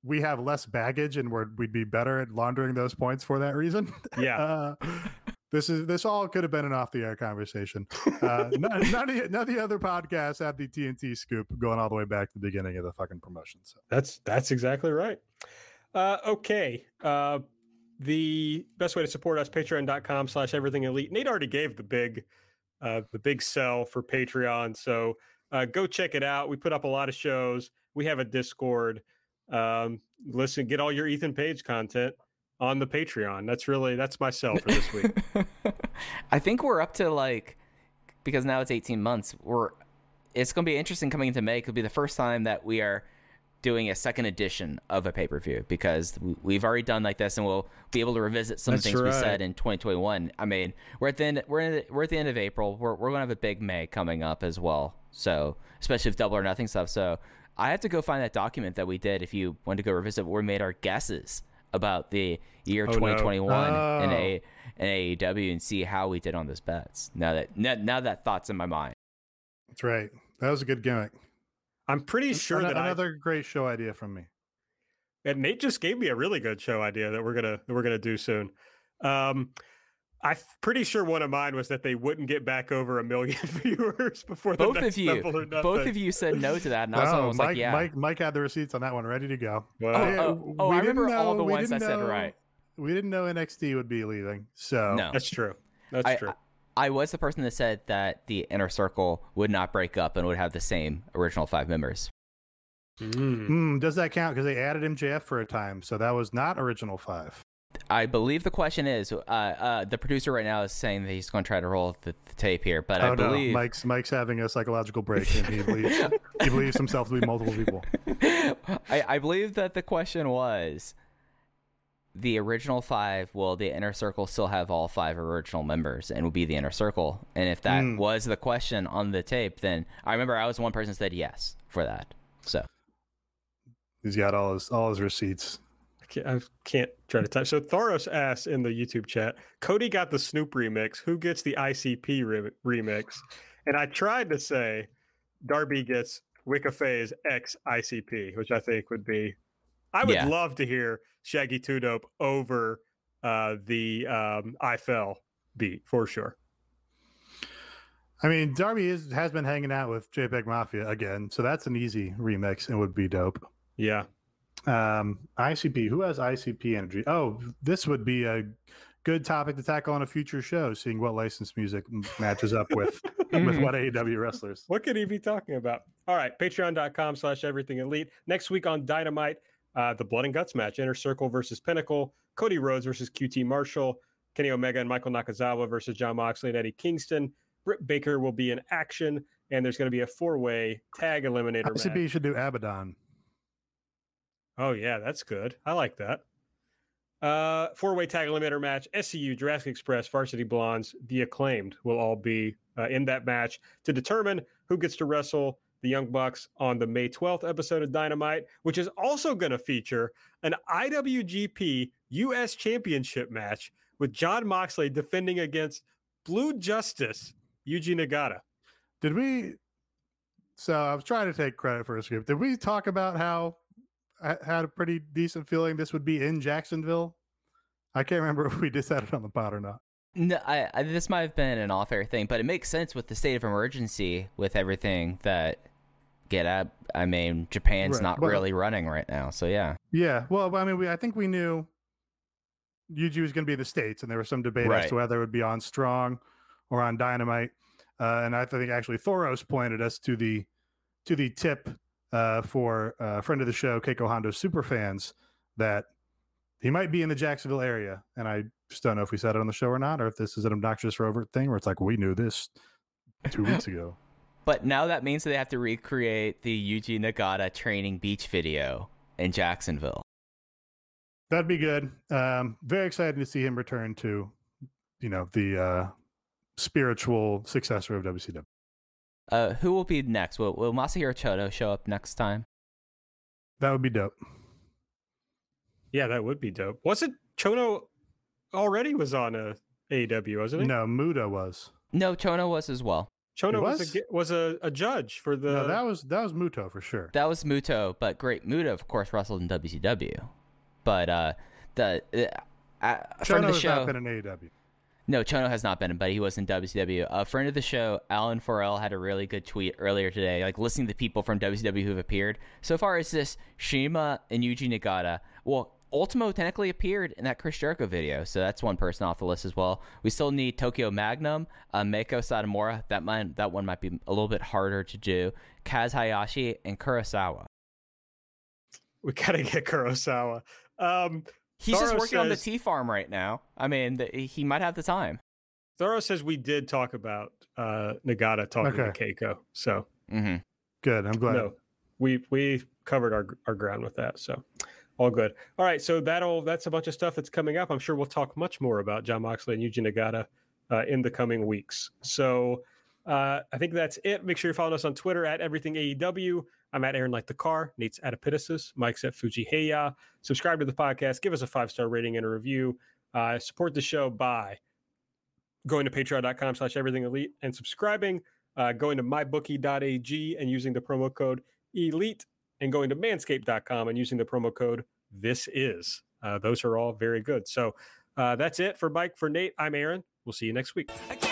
we have less baggage and we'd be better at laundering those points for that reason. Yeah. This all could have been an off-the-air conversation. None of the other podcasts have the TNT scoop going all the way back to the beginning of the fucking promotion. So. That's exactly right. Okay. The best way to support us, patreon.com/everything elite. Nate already gave the big sell for Patreon. So go check it out. We put up a lot of shows. We have a Discord. Listen, get all your Ethan Page content on the Patreon. That's my sell for this week. I think we're up to because now it's 18 months. It's going to be interesting coming into May. It'll be the first time that we are doing a second edition of a pay-per-view, because we've already done like this, and we'll be able to revisit some things we said in 2021. I mean, we're at the end of April. We're going to have a big May coming up as well. So, especially with Double or Nothing stuff. So, I have to go find that document that we did. If you want to go revisit, where we made our guesses about the year 2021 in AEW and see how we did on those bets. Now that thought's in my mind. That's right. That was a good gimmick. I'm pretty sure another great show idea from me. And Nate just gave me a really good show idea that we're gonna do soon. I'm pretty sure one of mine was that they wouldn't get back over 1 million viewers before the next Double or Nothing. Both of you said no to that, and I was Mike, like, yeah. Mike had the receipts on that one ready to go. Well, I remember all the ones I said right. We didn't know NXT would be leaving, so no. That's true. That's true. I was the person that said that the Inner Circle would not break up and would have the same original 5 members. Does that count? Because they added MJF for a time, so that was not original 5. I believe the question is, the producer right now is saying that he's going to try to roll the tape here, but I believe Mike's having a psychological break, and he believes himself to be multiple people. I believe that the question was, the original 5, will the Inner Circle still have all 5 original members and will be the Inner Circle? And if that was the question on the tape, then I remember I was one person that said yes for that. So he's got all his receipts. I can't try to type. So Thoros asks in the YouTube chat, Cody got the Snoop remix. Who gets the ICP remix? And I tried to say Darby gets Wicca Phase X ICP, which I think would be. I would love to hear Shaggy 2 Dope over the I Fell beat for sure. I mean, Darby has been hanging out with JPEG Mafia again, so that's an easy remix and would be dope. Yeah. ICP, who has ICP energy? Oh, this would be a good topic to tackle on a future show, seeing what licensed music matches up with what AEW wrestlers. What could he be talking about? All right, patreon.com/everything elite. Next week on Dynamite, the Blood and Guts match, Inner Circle versus Pinnacle, Cody Rhodes versus QT Marshall, Kenny Omega and Michael Nakazawa versus Jon Moxley and Eddie Kingston. Britt Baker will be in action, and there's going to be a 4-way tag eliminator match. ICP should do Abaddon. Oh, yeah, that's good. I like that. 4-way tag eliminator match. SCU, Jurassic Express, Varsity Blondes, The Acclaimed will all be in that match to determine who gets to wrestle the Young Bucks on the May 12th episode of Dynamite, which is also going to feature an IWGP US Championship match with Jon Moxley defending against Blue Justice, Yuji Nagata. So I was trying to take credit for a script. Did we talk about how I had a pretty decent feeling this would be in Jacksonville? I can't remember if we decided on the pod or not. No, this might have been an off-air thing, but it makes sense with the state of emergency with everything that I mean, Japan's not really running right now, so yeah. Yeah, well, I mean, I think we knew Yuji was going to be in the States, and there was some debate as to whether it would be on Strong or on Dynamite. And I think actually Thoros pointed us to the tip for a friend of the show, Keiko Hondo Superfans, that he might be in the Jacksonville area. And I just don't know if we said it on the show or not, or if this is an obnoxious Rover thing where it's like, we knew this 2 weeks ago. But now that means that they have to recreate the Yuji Nagata training beach video in Jacksonville. That'd be good. Very excited to see him return to, the spiritual successor of WCW. Who will be next? Will Masahiro Chono show up next time? That would be dope. Yeah, that would be dope. Wasn't Chono already was on AEW, wasn't he? No, Muda was. No, Chono was as well. Chono was a judge for the. No, that was Muto for sure. That was Muto, but Great Muto, of course, wrestled in WCW. But friend Chono of the has show, not been in AEW. No, Chono has not been, but he was in WCW. A friend of the show, Alan Forel, had a really good tweet earlier today, like listening to people from WCW who've appeared. So far as this, Shima and Yuji Nagata. Well, Ultimo technically appeared in that Chris Jericho video, so that's one person off the list as well. We still need Tokyo Magnum, Meiko Satomura. That one might be a little bit harder to do. Kaz Hayashi and Kurosawa. We gotta get Kurosawa. He's Thoro just working on the says- tea farm right now. I mean, he might have the time. Thoro says we did talk about Nagata talking to Keiko. So Good. I'm glad. no, we covered our ground with that. So all good. All right. So that's a bunch of stuff that's coming up. I'm sure we'll talk much more about Jon Moxley and Yuji Nagata in the coming weeks. So I think that's it. Make sure you're following us on Twitter at Everything AEW. I'm at Aaron Like the Car. Nate's at Epitasis. Mike's at Fuji Heya. Subscribe to the podcast. Give us a 5-star rating and a review. Support the show by going to patreon.com/everythingelite and subscribing, going to mybookie.ag and using the promo code ELITE, and going to manscaped.com and using the promo code THISIS. Those are all very good. So that's it for Mike. For Nate, I'm Aaron. We'll see you next week.